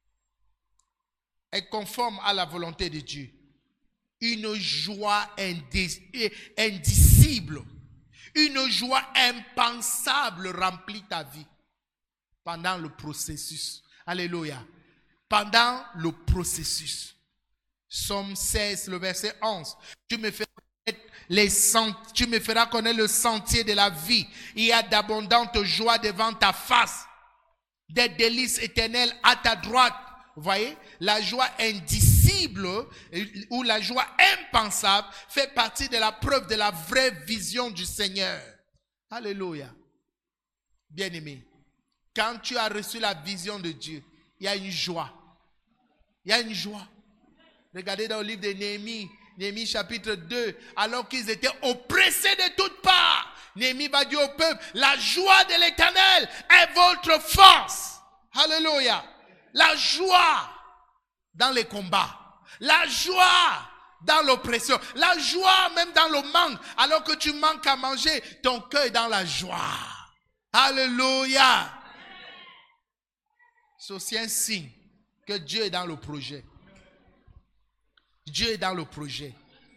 est conforme à la volonté de Dieu, une joie indicible, une joie impensable remplit ta vie pendant le processus. Alléluia. Pendant le processus. Psaume seize, le verset onze. Tu me feras connaître, les sent, tu me feras connaître le sentier de la vie. Il y a d'abondantes joies devant ta face. Des délices éternelles à ta droite. Vous voyez, la joie indicible ou la joie impensable fait partie de la preuve de la vraie vision du Seigneur. Alléluia. Bien-aimé, quand tu as reçu la vision de Dieu, il y a une joie. Il y a une joie. Regardez dans le livre de Néhémie, Néhémie chapitre deux, alors qu'ils étaient oppressés de toutes parts, Néhémie va dire au peuple, la joie de l'Éternel est votre force. Alléluia. La joie dans les combats, la joie dans l'oppression, la joie même dans le manque. Alors que tu manques à manger, ton cœur est dans la joie. Alléluia. C'est aussi un signe que Dieu est dans le projet. Dieu est dans le projet.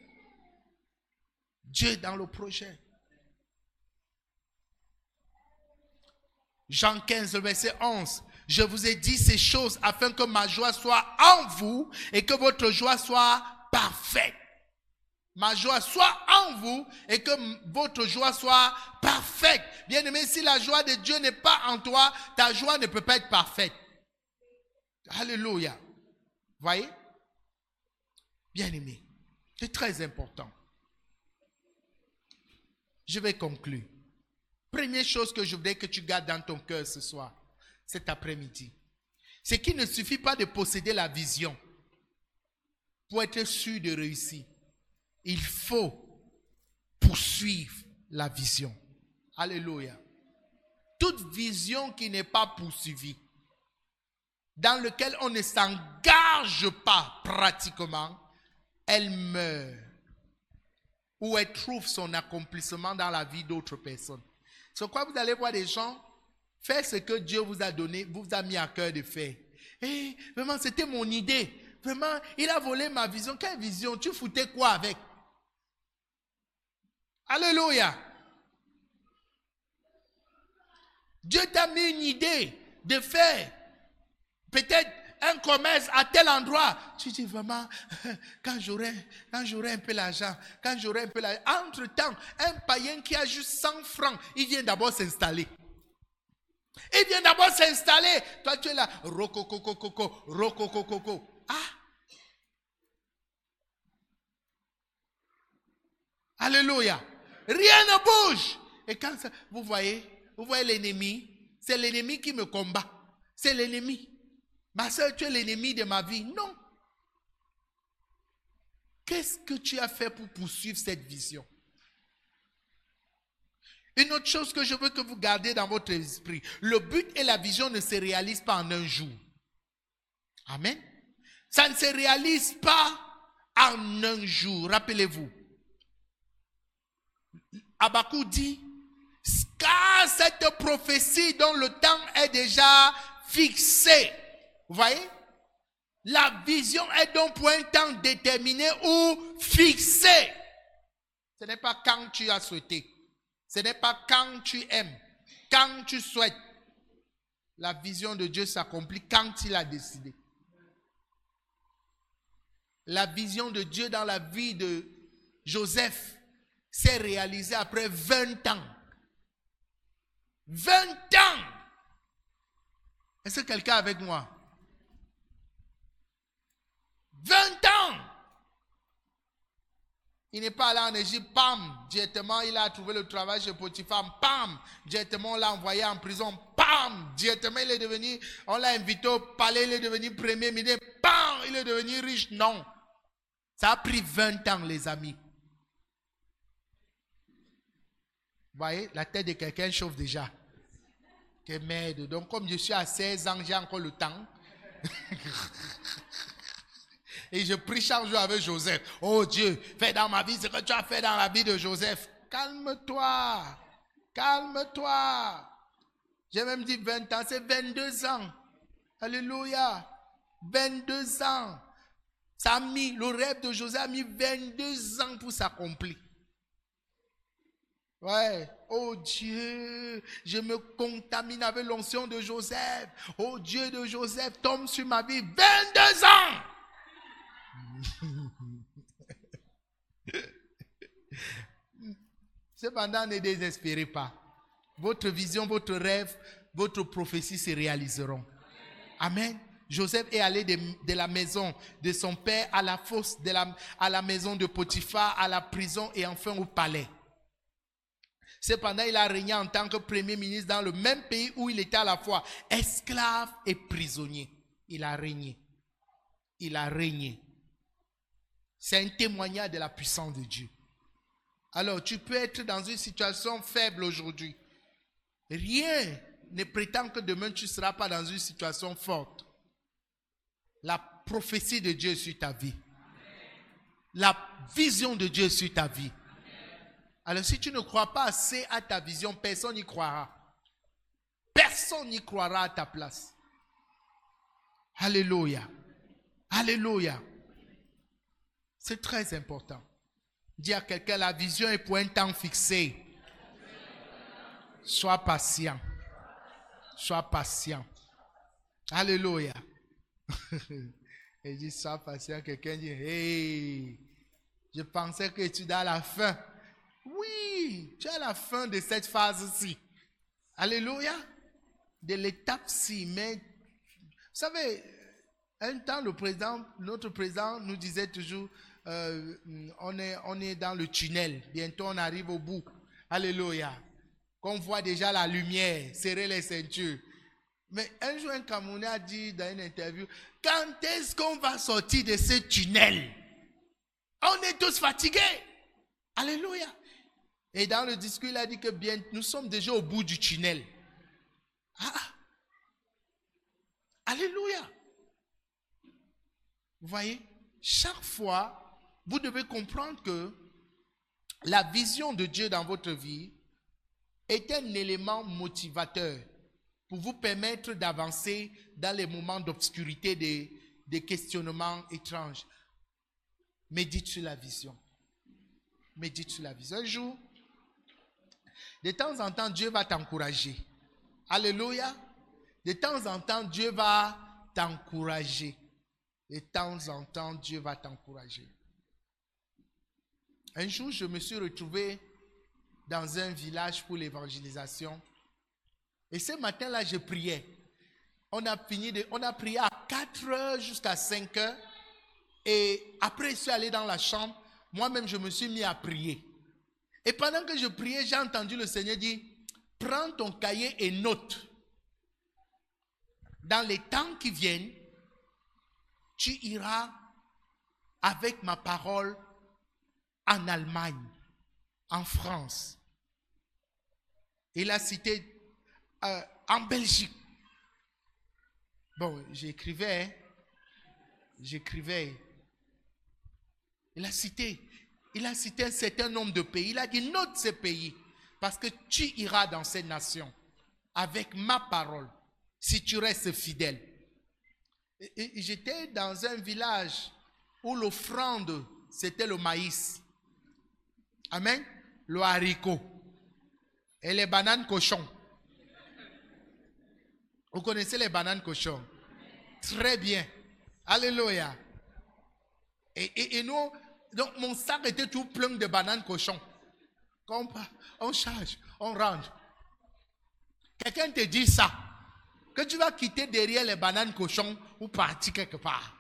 Dieu est dans le projet. Jean quinze, verset onze. Je vous ai dit ces choses afin que ma joie soit en vous et que votre joie soit parfaite. ma joie soit en vous et que votre joie soit parfaite. Bien-aimé, si la joie de Dieu n'est pas en toi, ta joie ne peut pas être parfaite. Alléluia. Voyez? Bien-aimé, c'est très important. Je vais conclure. Première chose que je voudrais que tu gardes dans ton cœur ce soir, cet après-midi, c'est qu'il ne suffit pas de posséder la vision pour être sûr de réussir. Il faut poursuivre la vision. Alléluia. Toute vision qui n'est pas poursuivie, dans laquelle on ne s'engage pas pratiquement, elle meurt. Ou elle trouve son accomplissement dans la vie d'autres personnes. C'est quoi vous allez voir des gens faire ce que Dieu vous a donné, vous a mis à cœur de faire. Et vraiment, c'était mon idée. Vraiment, il a volé ma vision. Quelle vision? Tu foutais quoi avec? Alléluia. Dieu t'a mis une idée de faire peut-être un commerce à tel endroit. Tu dis vraiment, quand j'aurai, quand j'aurai un peu l'argent, quand j'aurai un peu l'argent. Entre-temps, un païen qui a juste cent francs, il vient d'abord s'installer. Il vient d'abord s'installer. Toi, tu es là. Rokokokoko, rokokokoko. Ah! Alléluia. Rien ne bouge. Et quand ça, vous voyez, vous voyez l'ennemi, c'est l'ennemi qui me combat. C'est l'ennemi. Ma soeur, tu es l'ennemi de ma vie. Non. Qu'est-ce que tu as fait pour poursuivre cette vision? Une autre chose que je veux que vous gardiez dans votre esprit. Le but et la vision ne se réalisent pas en un jour. Amen. Ça ne se réalise pas en un jour. Rappelez-vous. Habakkuk dit, car cette prophétie dont le temps est déjà fixé. Vous voyez? La vision est donc pour un temps déterminé ou fixé. Ce n'est pas quand tu as souhaité. Ce n'est pas quand tu aimes. Quand tu souhaites. La vision de Dieu s'accomplit quand il a décidé. La vision de Dieu dans la vie de Joseph s'est réalisée après vingt ans. vingt ans! Est-ce que quelqu'un est avec moi? vingt ans! Il n'est pas allé en Égypte, pam, directement il a trouvé le travail chez Potiphar, pam, directement on l'a envoyé en prison, pam, directement il est devenu, on l'a invité au palais, il est devenu premier ministre, pam, il est devenu riche. Non. Ça a pris vingt ans, les amis. Vous voyez, la tête de quelqu'un chauffe déjà. Que merde. Donc comme je suis à seize ans, j'ai encore le temps. Et je prie chaque jour avec Joseph. Oh Dieu, fais dans ma vie ce que tu as fait dans la vie de Joseph. Calme-toi. Calme-toi. J'ai même dit vingt ans, c'est vingt-deux ans. Alléluia. vingt-deux ans. Ça a mis, le rêve de Joseph a mis vingt-deux ans pour s'accomplir. Ouais. Oh Dieu, je me contamine avec l'onction de Joseph. Oh Dieu de Joseph, tombe sur ma vie. vingt-deux ans. Cependant, ne désespérez pas. Votre vision, votre rêve, votre prophétie se réaliseront. Amen. Joseph est allé de, de la maison de son père à la fosse, de la, à la maison de Potiphar, à la prison et enfin au palais. Cependant, il a régné en tant que premier ministre dans le même pays où il était à la fois esclave et prisonnier. Il a régné. Il a régné. C'est un témoignage de la puissance de Dieu. Alors, tu peux être dans une situation faible aujourd'hui. Rien ne prétend que demain tu ne seras pas dans une situation forte. La prophétie de Dieu est sur ta vie. La vision de Dieu est sur ta vie. Alors, si tu ne crois pas assez à ta vision, personne n'y croira. Personne n'y croira à ta place. Alléluia. Alléluia. C'est très important. Dis à quelqu'un, la vision est pour un temps fixé. Sois patient. Sois patient. Alléluia. Et dit, sois patient. Quelqu'un dit, hey, Je pensais que tu es à la fin. Oui, tu es à la fin de cette phase-ci. Alléluia. De l'étape-ci. Mais, vous savez, un temps, le président, notre président nous disait toujours, euh, on est, on est dans le tunnel. Bientôt, on arrive au bout. Alléluia. Qu'on voit déjà la lumière, serrer les ceintures. Mais un jour, un Camerounais a dit dans une interview, quand est-ce qu'on va sortir de ce tunnel? On est tous fatigués. Alléluia. Et dans le discours, il a dit que bien, nous sommes déjà au bout du tunnel. Ah. Alléluia. Vous voyez, chaque fois, vous devez comprendre que la vision de Dieu dans votre vie est un élément motivateur pour vous permettre d'avancer dans les moments d'obscurité, des, des questionnements étranges. Médite sur la vision. Médite sur la vision. Un jour, de temps en temps, Dieu va t'encourager. Alléluia. De temps en temps, Dieu va t'encourager. De temps en temps, Dieu va t'encourager. Un jour, je me suis retrouvé dans un village pour l'évangélisation. Et ce matin-là, je priais. On a fini de, on a prié à quatre heures jusqu'à cinq heures. Et après, je suis allé dans la chambre. Moi-même, je me suis mis à prier. Et pendant que je priais, j'ai entendu le Seigneur dire, prends ton cahier et note. Dans les temps qui viennent, tu iras avec ma parole en Allemagne, en France. Il a cité euh, en Belgique. Bon, j'écrivais, j'écrivais. Il a cité, il a cité un certain nombre de pays. Il a dit, note ces pays, parce que tu iras dans ces nations avec ma parole, si tu restes fidèle. Et, et j'étais dans un village où l'offrande, c'était le maïs. Amen. Le haricot. Et les bananes cochons. Vous connaissez les bananes cochons? Très bien. Alléluia. Et, et, et nous, donc mon sac était tout plein de bananes cochons. Quand on, on charge, on range. Quelqu'un te dit ça, que tu vas quitter derrière les bananes cochons ou partir quelque part.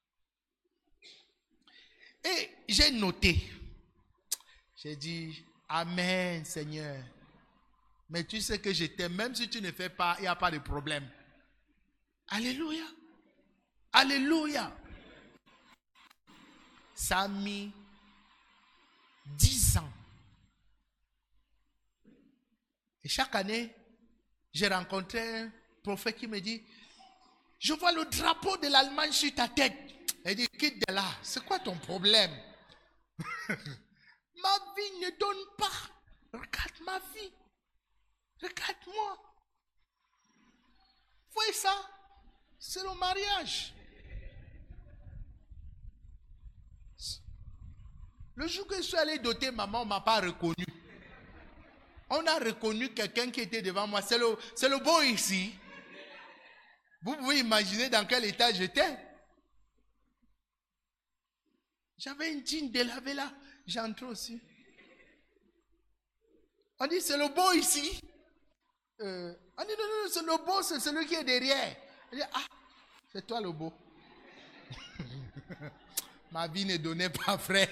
Et j'ai noté. J'ai dit, Amen, Seigneur. Mais tu sais que je t'aime, même si tu ne fais pas, il n'y a pas de problème. Alléluia. Alléluia. Ça a mis dix ans. Et chaque année, j'ai rencontré un prophète qui me dit, je vois le drapeau de l'Allemagne sur ta tête. Il dit, quitte de là, c'est quoi ton problème? Ma vie ne donne pas. Regarde ma vie. Regarde-moi. Vous voyez ça? C'est le mariage. Le jour que je suis allé doter maman, on ne m'a pas reconnu. On a reconnu quelqu'un qui était devant moi. C'est le, c'est le beau ici. Vous pouvez imaginer dans quel état j'étais. J'avais une jean délavée là. J'entre aussi. On dit, c'est le beau ici. Euh, on dit, non, non, non, c'est le beau, c'est celui qui est derrière. On dit, ah, c'est toi le beau. Ma vie ne donnait pas, frère.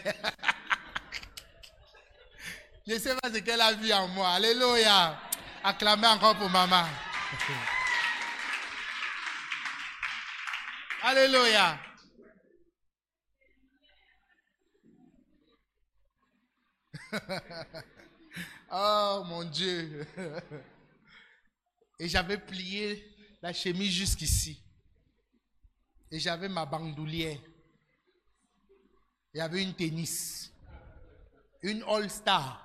Je ne sais pas ce qu'elle a vu en moi. Alléluia. Acclamez encore pour maman. Alléluia. Oh mon Dieu. Et j'avais plié la chemise jusqu'ici. Et j'avais ma bandoulière. Il y avait une tennis. Une All-Star.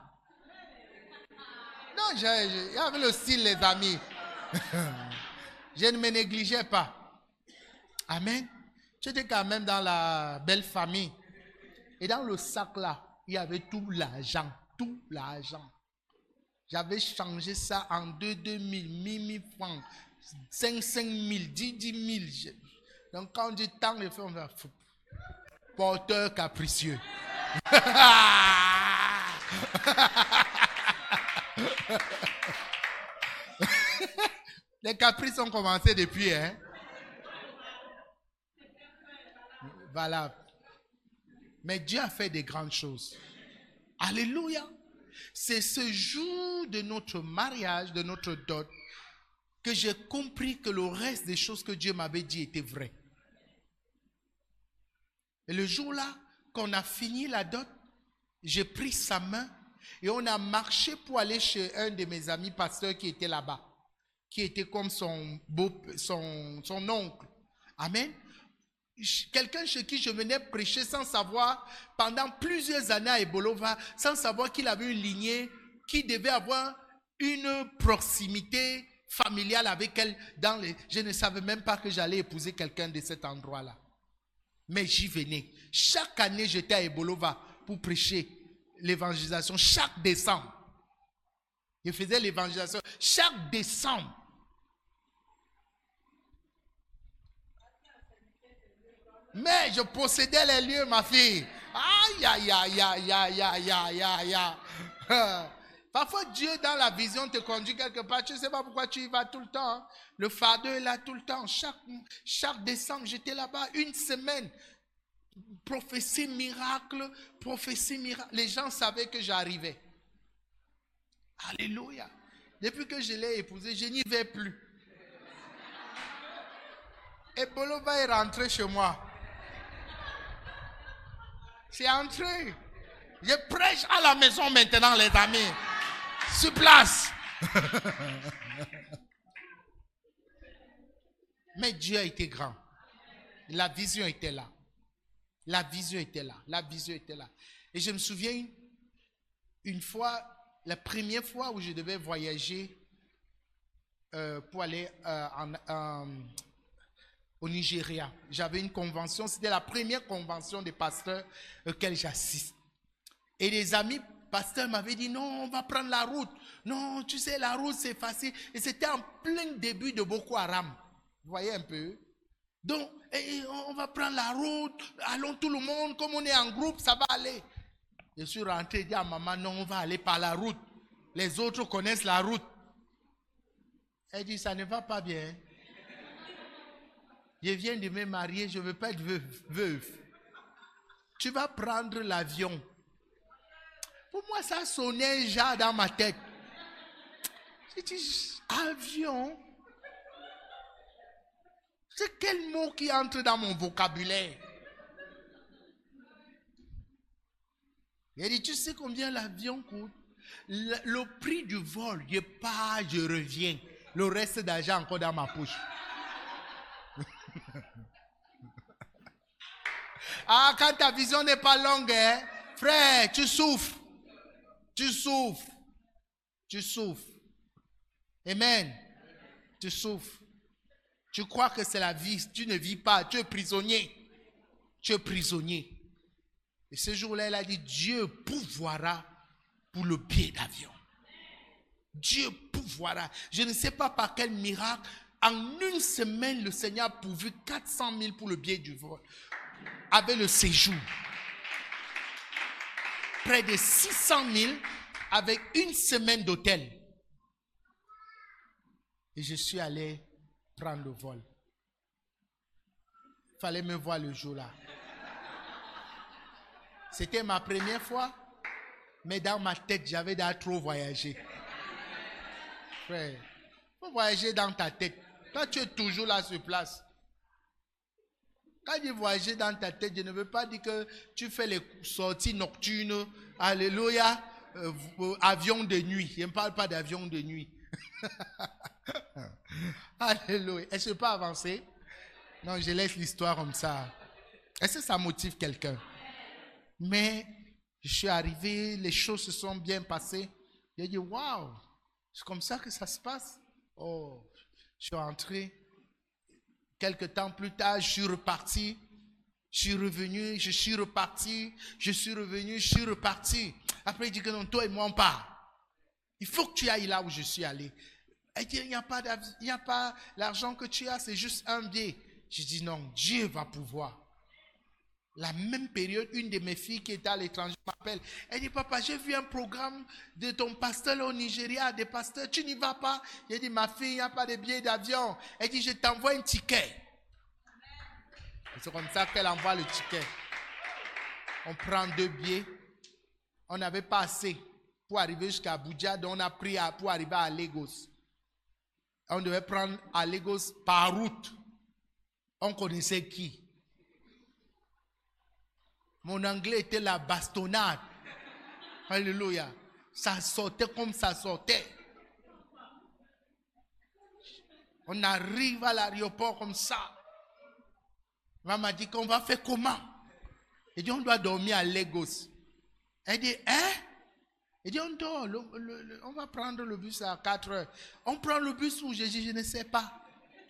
Non, il y avait le style, les amis. Je ne me négligeais pas. Amen. J'étais quand même dans la belle famille. Et dans le sac là, il y avait tout l'argent. Tout l'argent. J'avais changé ça en deux, deux mille, mille, mille francs, cinq, cinq mille, dix, dix mille. Donc quand on dit tant de fois, on va fou. Porteur capricieux. Les caprices ont commencé depuis, hein? Voilà. Mais Dieu a fait des grandes choses. Alléluia. C'est ce jour de notre mariage, de notre dot, que j'ai compris que le reste des choses que Dieu m'avait dit étaient vraies. Et le jour-là, qu'on a fini la dot, j'ai pris sa main et on a marché pour aller chez un de mes amis pasteurs qui était là-bas, qui était comme son, beau, son, son oncle. Amen. Quelqu'un chez qui je venais prêcher sans savoir, pendant plusieurs années à Ebolova, sans savoir qu'il avait une lignée, qui devait avoir une proximité familiale avec elle. Dans les, je ne savais même pas que j'allais épouser quelqu'un de cet endroit-là. Mais j'y venais. Chaque année, j'étais à Ebolova pour prêcher l'évangélisation. Chaque décembre. Je faisais l'évangélisation. Chaque décembre. Mais je possédais les lieux, ma fille. Aïe, aïe, aïe, aïe, aïe, aïe, aïe, aïe, aïe. Parfois, Dieu, dans la vision, te conduit quelque part. Tu ne sais pas pourquoi tu y vas tout le temps. Hein. Le fardeau est là tout le temps. Chaque, chaque décembre, j'étais là-bas une semaine. Prophétie miracle, prophétie miracle. Les gens savaient que j'arrivais. Alléluia. Depuis que je l'ai épousé, je n'y vais plus. Et Bolova est rentré chez moi. C'est entré. Je prêche à la maison maintenant, les amis. Sur place. Mais Dieu a été grand. La vision était là. La vision était là. La vision était là. Et je me souviens, une fois, la première fois où je devais voyager euh, pour aller euh, en, en, au Nigeria. J'avais une convention. C'était la première convention des pasteurs auquel j'assiste. Et les amis pasteurs m'avaient dit, non, on va prendre la route. Non, tu sais, la route, c'est facile. Et c'était en plein début de Boko Haram. Vous voyez un peu? Donc, et on va prendre la route. Allons tout le monde. Comme on est en groupe, ça va aller. Je suis rentré et dit à maman, non, on va aller par la route. Les autres connaissent la route. Elle dit, ça ne va pas bien. Je viens de me marier, je ne veux pas être veuve. veuve. Tu vas prendre l'avion. Pour moi, ça sonnait déjà dans ma tête. J'ai dit, avion? C'est quel mot qui entre dans mon vocabulaire? J'ai dit, tu sais combien l'avion coûte? Le, le prix du vol, je pars, je reviens. Le reste d'argent encore dans ma poche. Ah, quand ta vision n'est pas longue, hein, frère, tu souffres. Tu souffres. Tu souffres. Amen. Tu souffres. Tu crois que c'est la vie. Tu ne vis pas. Tu es prisonnier. Tu es prisonnier. Et ce jour-là, elle a dit, Dieu pourvoira pour le billet d'avion. Dieu pourvoira. Je ne sais pas par quel miracle. En une semaine, le Seigneur a pourvu quatre cent mille pour le billet du vol. Avec le séjour. Près de six cent mille avec une semaine d'hôtel. Et je suis allé prendre le vol. Il fallait me voir le jour-là. C'était ma première fois, mais dans ma tête, j'avais déjà trop voyagé. Frère, il faut voyager dans ta tête. Toi, tu es toujours là sur place. Quand je voyager dans ta tête, je ne veux pas dire que tu fais les sorties nocturnes, alléluia, euh, avion de nuit. Je ne parle pas d'avion de nuit. Alléluia. Est-ce que je peux avancer? Non, je laisse l'histoire comme ça. Est-ce que ça motive quelqu'un? Mais je suis arrivé, les choses se sont bien passées. J'ai dit, waouh, c'est comme ça que ça se passe. Oh, je suis entré. Quelque temps plus tard, je suis reparti. Je suis revenu, je suis reparti. Je suis revenu, je suis reparti. Après, il dit que non, toi et moi, on part. Il faut que tu ailles là où je suis allé. Il dit, il n'y a pas, il n'y a pas l'argent que tu as, c'est juste un billet. Je dis non, Dieu va pouvoir. La même période, une de mes filles qui était à l'étranger m'appelle. Elle dit, papa, j'ai vu un programme de ton pasteur là, au Nigeria, des pasteurs, tu n'y vas pas? J'ai dit, ma fille, il n'y a pas de billet d'avion. Elle dit, je t'envoie un ticket. C'est comme ça qu'elle envoie le ticket. On prend deux billets. On n'avait pas assez pour arriver jusqu'à Abuja, donc on a pris à, pour arriver à Lagos. On devait prendre à Lagos par route. On connaissait qui? Mon anglais était la bastonnade. Alléluia. Ça sortait comme ça sortait. On arrive à l'aéroport comme ça. Maman m'a dit qu'on va faire comment? Elle dit on doit dormir à Lagos. Elle dit hein? Elle dit on dort. Le, le, le, on va prendre le bus à quatre heures. On prend le bus où? J'ai dit je ne sais pas.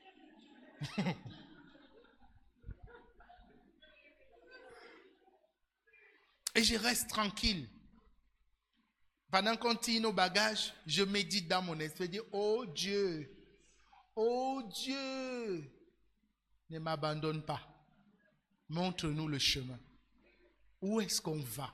Et je reste tranquille. Pendant qu'on tire nos bagages, je médite dans mon esprit. Je dis, oh Dieu, oh Dieu, ne m'abandonne pas. Montre-nous le chemin. Où est-ce qu'on va?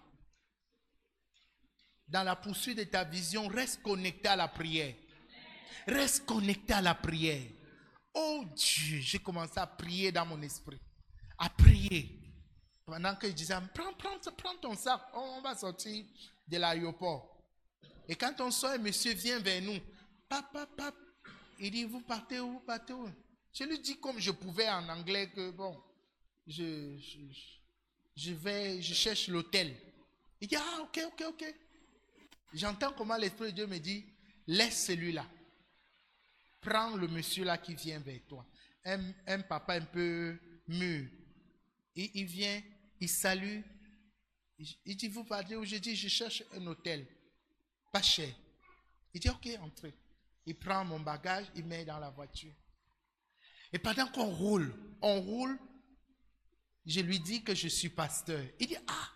Dans la poursuite de ta vision, reste connecté à la prière. Reste connecté à la prière. Oh Dieu, j'ai commencé à prier dans mon esprit. À prier. Pendant que je disais, prends, prends, prends ton sac, on va sortir de l'aéroport. Et quand on sort, un monsieur vient vers nous. Papa, papa, il dit, vous partez où, vous partez où? Je lui dis comme je pouvais en anglais que bon, je, je, je vais, je cherche l'hôtel. Il dit, ah, ok, ok, ok. J'entends comment l'Esprit de Dieu me dit, laisse celui-là. Prends le monsieur là qui vient vers toi. Un, un papa un peu mûr. Il, il vient, il salue. Il, il dit, vous partez où? Je dis, je cherche un hôtel. Pas cher. Il dit, ok, entrez. Il prend mon bagage, il met dans la voiture. Et pendant qu'on roule, on roule, je lui dis que je suis pasteur. Il dit, ah.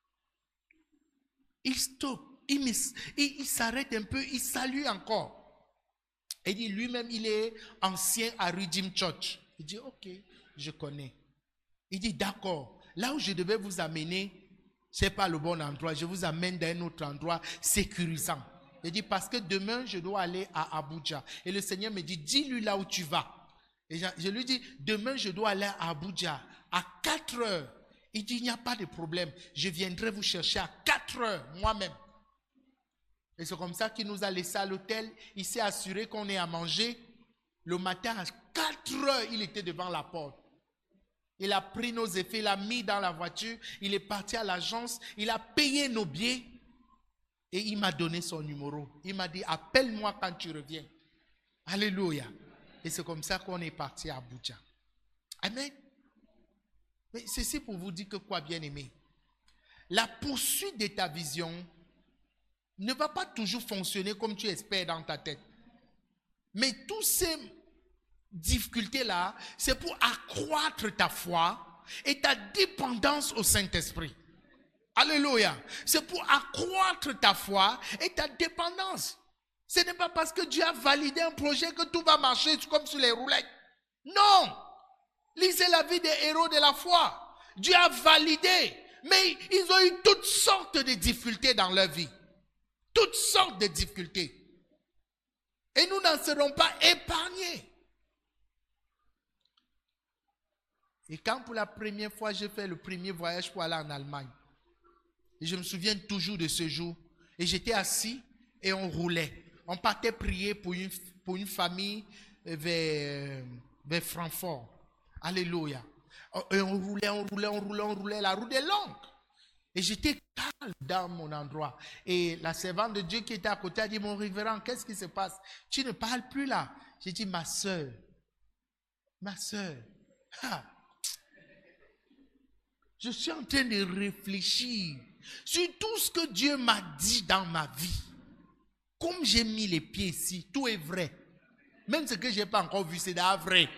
Il stoppe. Il, il, il s'arrête un peu, il salue encore. Il dit, lui-même, il est ancien à Redeem Church. Il dit, ok, je connais. Il dit, d'accord, là où je devais vous amener, ce n'est pas le bon endroit. Je vous amène dans un autre endroit sécurisant. Il dit, parce que demain, je dois aller à Abuja. Et le Seigneur me dit, dis-lui là où tu vas. Et je, je lui dis, demain, je dois aller à Abuja à quatre heures. Il dit, il n'y a pas de problème. Je viendrai vous chercher à quatre heures moi-même. Et c'est comme ça qu'il nous a laissé à l'hôtel. Il s'est assuré qu'on ait à manger. Le matin, à quatre heures, il était devant la porte. Il a pris nos effets, il a mis dans la voiture. Il est parti à l'agence. Il a payé nos billets. Et il m'a donné son numéro. Il m'a dit, appelle-moi quand tu reviens. Alléluia. Et c'est comme ça qu'on est parti à Abuja. Amen. Mais ceci pour vous dire que quoi, bien aimé? La poursuite de ta vision ne va pas toujours fonctionner comme tu espères dans ta tête. Mais toutes ces difficultés-là, c'est pour accroître ta foi et ta dépendance au Saint-Esprit. Alléluia. C'est pour accroître ta foi et ta dépendance. Ce n'est pas parce que Dieu a validé un projet que tout va marcher comme sur les roulettes. Non. Lisez la vie des héros de la foi. Dieu a validé, mais ils ont eu toutes sortes de difficultés dans leur vie. Toutes sortes de difficultés. Et nous n'en serons pas épargnés. Et quand pour la première fois, j'ai fait le premier voyage pour aller en Allemagne, et je me souviens toujours de ce jour, et j'étais assis et on roulait. On partait prier pour une, pour une famille vers, vers Francfort. Alléluia. Et on roulait, on roulait, on roulait, on roulait. La route est longue. Et j'étais calme dans mon endroit. Et la servante de Dieu qui était à côté a dit, mon révérend, qu'est-ce qui se passe? Tu ne parles plus là. J'ai dit, ma soeur, ma soeur, ah, je suis en train de réfléchir sur tout ce que Dieu m'a dit dans ma vie. Comme j'ai mis les pieds ici, tout est vrai. Même ce que je n'ai pas encore vu, c'est vrai.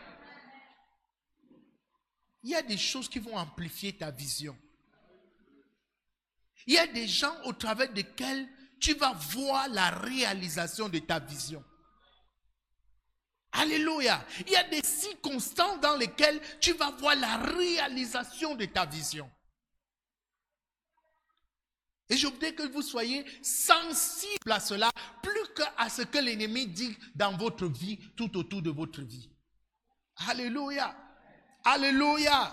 Il y a des choses qui vont amplifier ta vision. Il y a des gens au travers desquels tu vas voir la réalisation de ta vision. Alléluia. Il y a des circonstances dans lesquelles tu vas voir la réalisation de ta vision. Et je voudrais que vous soyez sensibles à cela, plus qu'à ce que l'ennemi dit dans votre vie, tout autour de votre vie. Alléluia. Alléluia.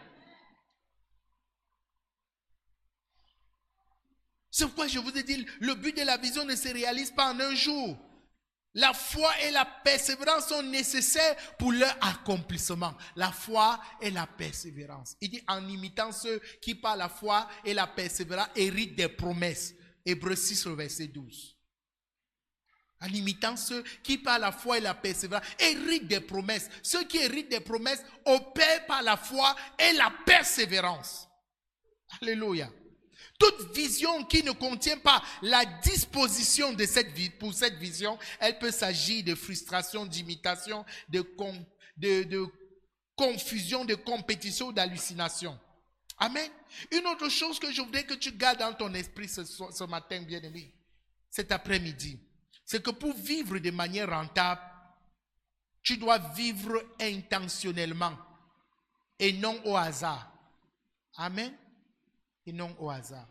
C'est pourquoi je vous ai dit, le but de la vision ne se réalise pas en un jour. La foi et la persévérance sont nécessaires pour leur accomplissement. La foi et la persévérance. Il dit en imitant ceux qui par la foi et la persévérance héritent des promesses. Hébreux six, verset douze. En imitant ceux qui par la foi et la persévérance héritent des promesses. Ceux qui héritent des promesses opèrent par la foi et la persévérance. Alléluia. Toute vision qui ne contient pas la disposition de cette vie, pour cette vision, elle peut s'agir de frustration, d'imitation, de, com, de, de confusion, de compétition ou d'hallucination. Amen. Une autre chose que je voudrais que tu gardes dans ton esprit ce, ce matin, bien-aimé, cet après-midi, c'est que pour vivre de manière rentable, tu dois vivre intentionnellement et non au hasard. Amen. Et non au hasard.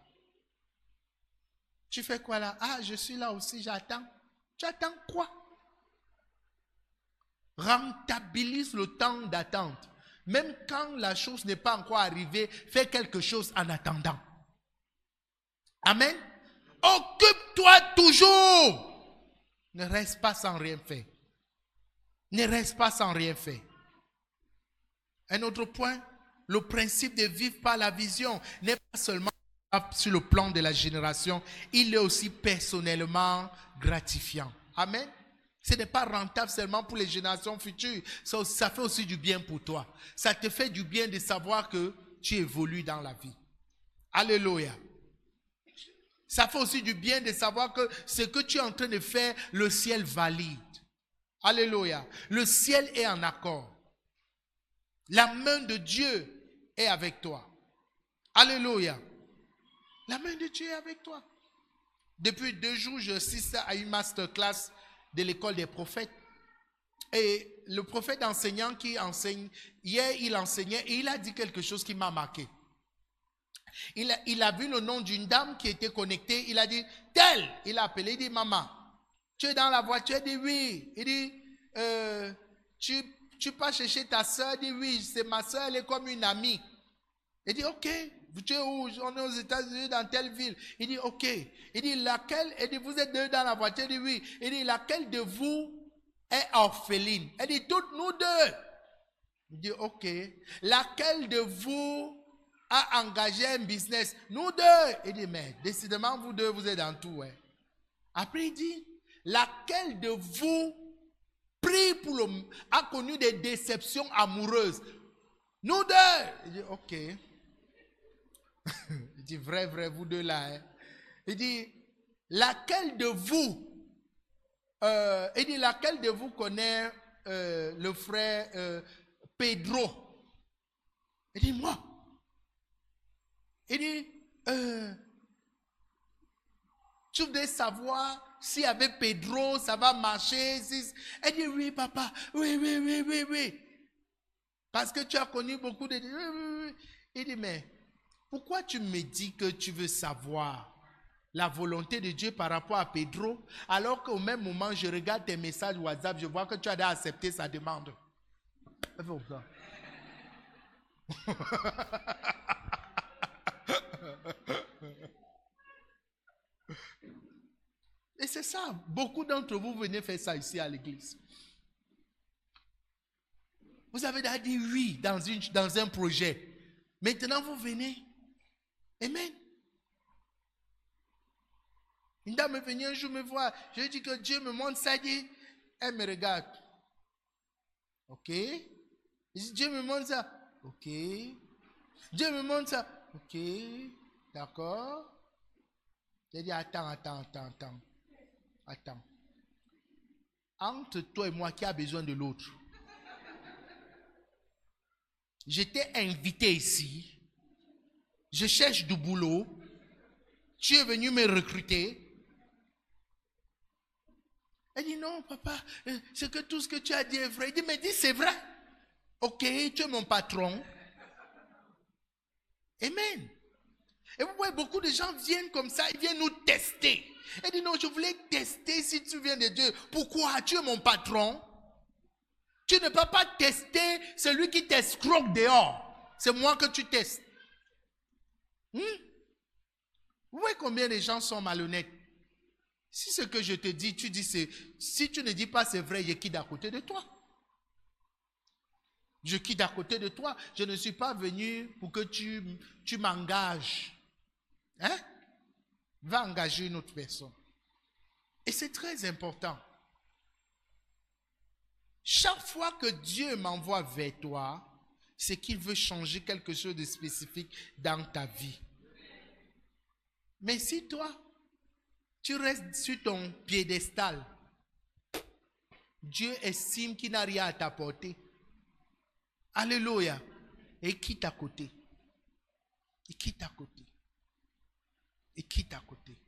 Tu fais quoi là? Ah, je suis là aussi, j'attends. Tu attends quoi? Rentabilise le temps d'attente. Même quand la chose n'est pas encore arrivée, fais quelque chose en attendant. Amen. Occupe-toi toujours. Ne reste pas sans rien faire. Ne reste pas sans rien faire. Un autre point. Le principe de vivre par la vision n'est pas seulement sur le plan de la génération, il est aussi personnellement gratifiant. Amen. Ce n'est pas rentable seulement pour les générations futures, ça, ça fait aussi du bien pour toi. Ça te fait du bien de savoir que tu évolues dans la vie. Alléluia. Ça fait aussi du bien de savoir que ce que tu es en train de faire, le ciel valide. Alléluia. Le ciel est en accord. La main de Dieu est avec toi. Alléluia. La main de Dieu est avec toi. Depuis deux jours, je assiste à une masterclass de l'école des prophètes. Et le prophète enseignant qui enseigne, hier il enseignait et il a dit quelque chose qui m'a marqué. Il a, il a vu le nom d'une dame qui était connectée. Il a dit, telle. Il a appelé, il dit, maman, tu es dans la voiture? Il dit, oui. Il dit, euh, tu Tu peux chercher ta soeur? Elle dit oui, c'est ma soeur, elle est comme une amie. Il dit ok, tu es où? On est aux États-Unis, dans telle ville. Il dit ok. Il dit laquelle? Il dit vous êtes deux dans la voiture? Il dit oui. Il dit laquelle de vous est orpheline? Elle dit toutes nous deux. Il dit ok. Laquelle de vous a engagé un business? Nous deux. Il dit mais décidément vous deux vous êtes dans tout. Hein. Après il dit laquelle de vous prie pour le, a connu des déceptions amoureuses? Nous deux. Il dit, ok. Il dit, vrai, vrai, vous deux là. Hein. Il dit, laquelle de vous, euh, il dit, laquelle de vous connaît euh, le frère euh, Pedro? Il dit, moi. Il dit, euh, tu voudrais savoir si avec Pedro, ça va marcher. Si... Elle dit, oui, papa, oui, oui, oui, oui, oui. Parce que tu as connu beaucoup de... Oui, oui, oui. Il dit, mais pourquoi tu me dis que tu veux savoir la volonté de Dieu par rapport à Pedro, alors qu'au même moment, je regarde tes messages WhatsApp, je vois que tu as déjà accepté sa demande. Et c'est ça, beaucoup d'entre vous venez faire ça ici à l'église. Vous avez déjà dit oui dans, une, dans un projet. Maintenant, vous venez. Amen. Une dame est venue un jour me voir. Je lui ai dit que Dieu me montre ça. Elle dit, elle me regarde. Ok. Je dis, Dieu me montre ça. Ok. Dieu me montre ça. Ok. D'accord. J'ai dit, attends, attends, attends, attends. Attends. Entre toi et moi, qui a besoin de l'autre? J'étais invité ici. Je cherche du boulot. Tu es venu me recruter. Elle dit, non, papa, euh, c'est que tout ce que tu as dit est vrai. Il dit, mais dis, c'est vrai. Ok, tu es mon patron. Amen. Et vous voyez, beaucoup de gens viennent comme ça, ils viennent nous tester. Elle dit, non, je voulais tester si tu viens de Dieu. Pourquoi? Tu es mon patron. Tu ne peux pas tester celui qui t'escroque dehors. C'est moi que tu testes. Hmm? Vous voyez combien de gens sont malhonnêtes? Si ce que je te dis, tu dis c'est... Si tu ne dis pas c'est vrai, je quitte à côté de toi. Je quitte à côté de toi. Je ne suis pas venu pour que tu, tu m'engages. Hein? Va engager une autre personne. Et c'est très important. Chaque fois que Dieu m'envoie vers toi, c'est qu'il veut changer quelque chose de spécifique dans ta vie. Mais si toi, tu restes sur ton piédestal, Dieu estime qu'il n'a rien à t'apporter. Alléluia. Et quitte à côté. Et quitte à côté. Et quitte à côté.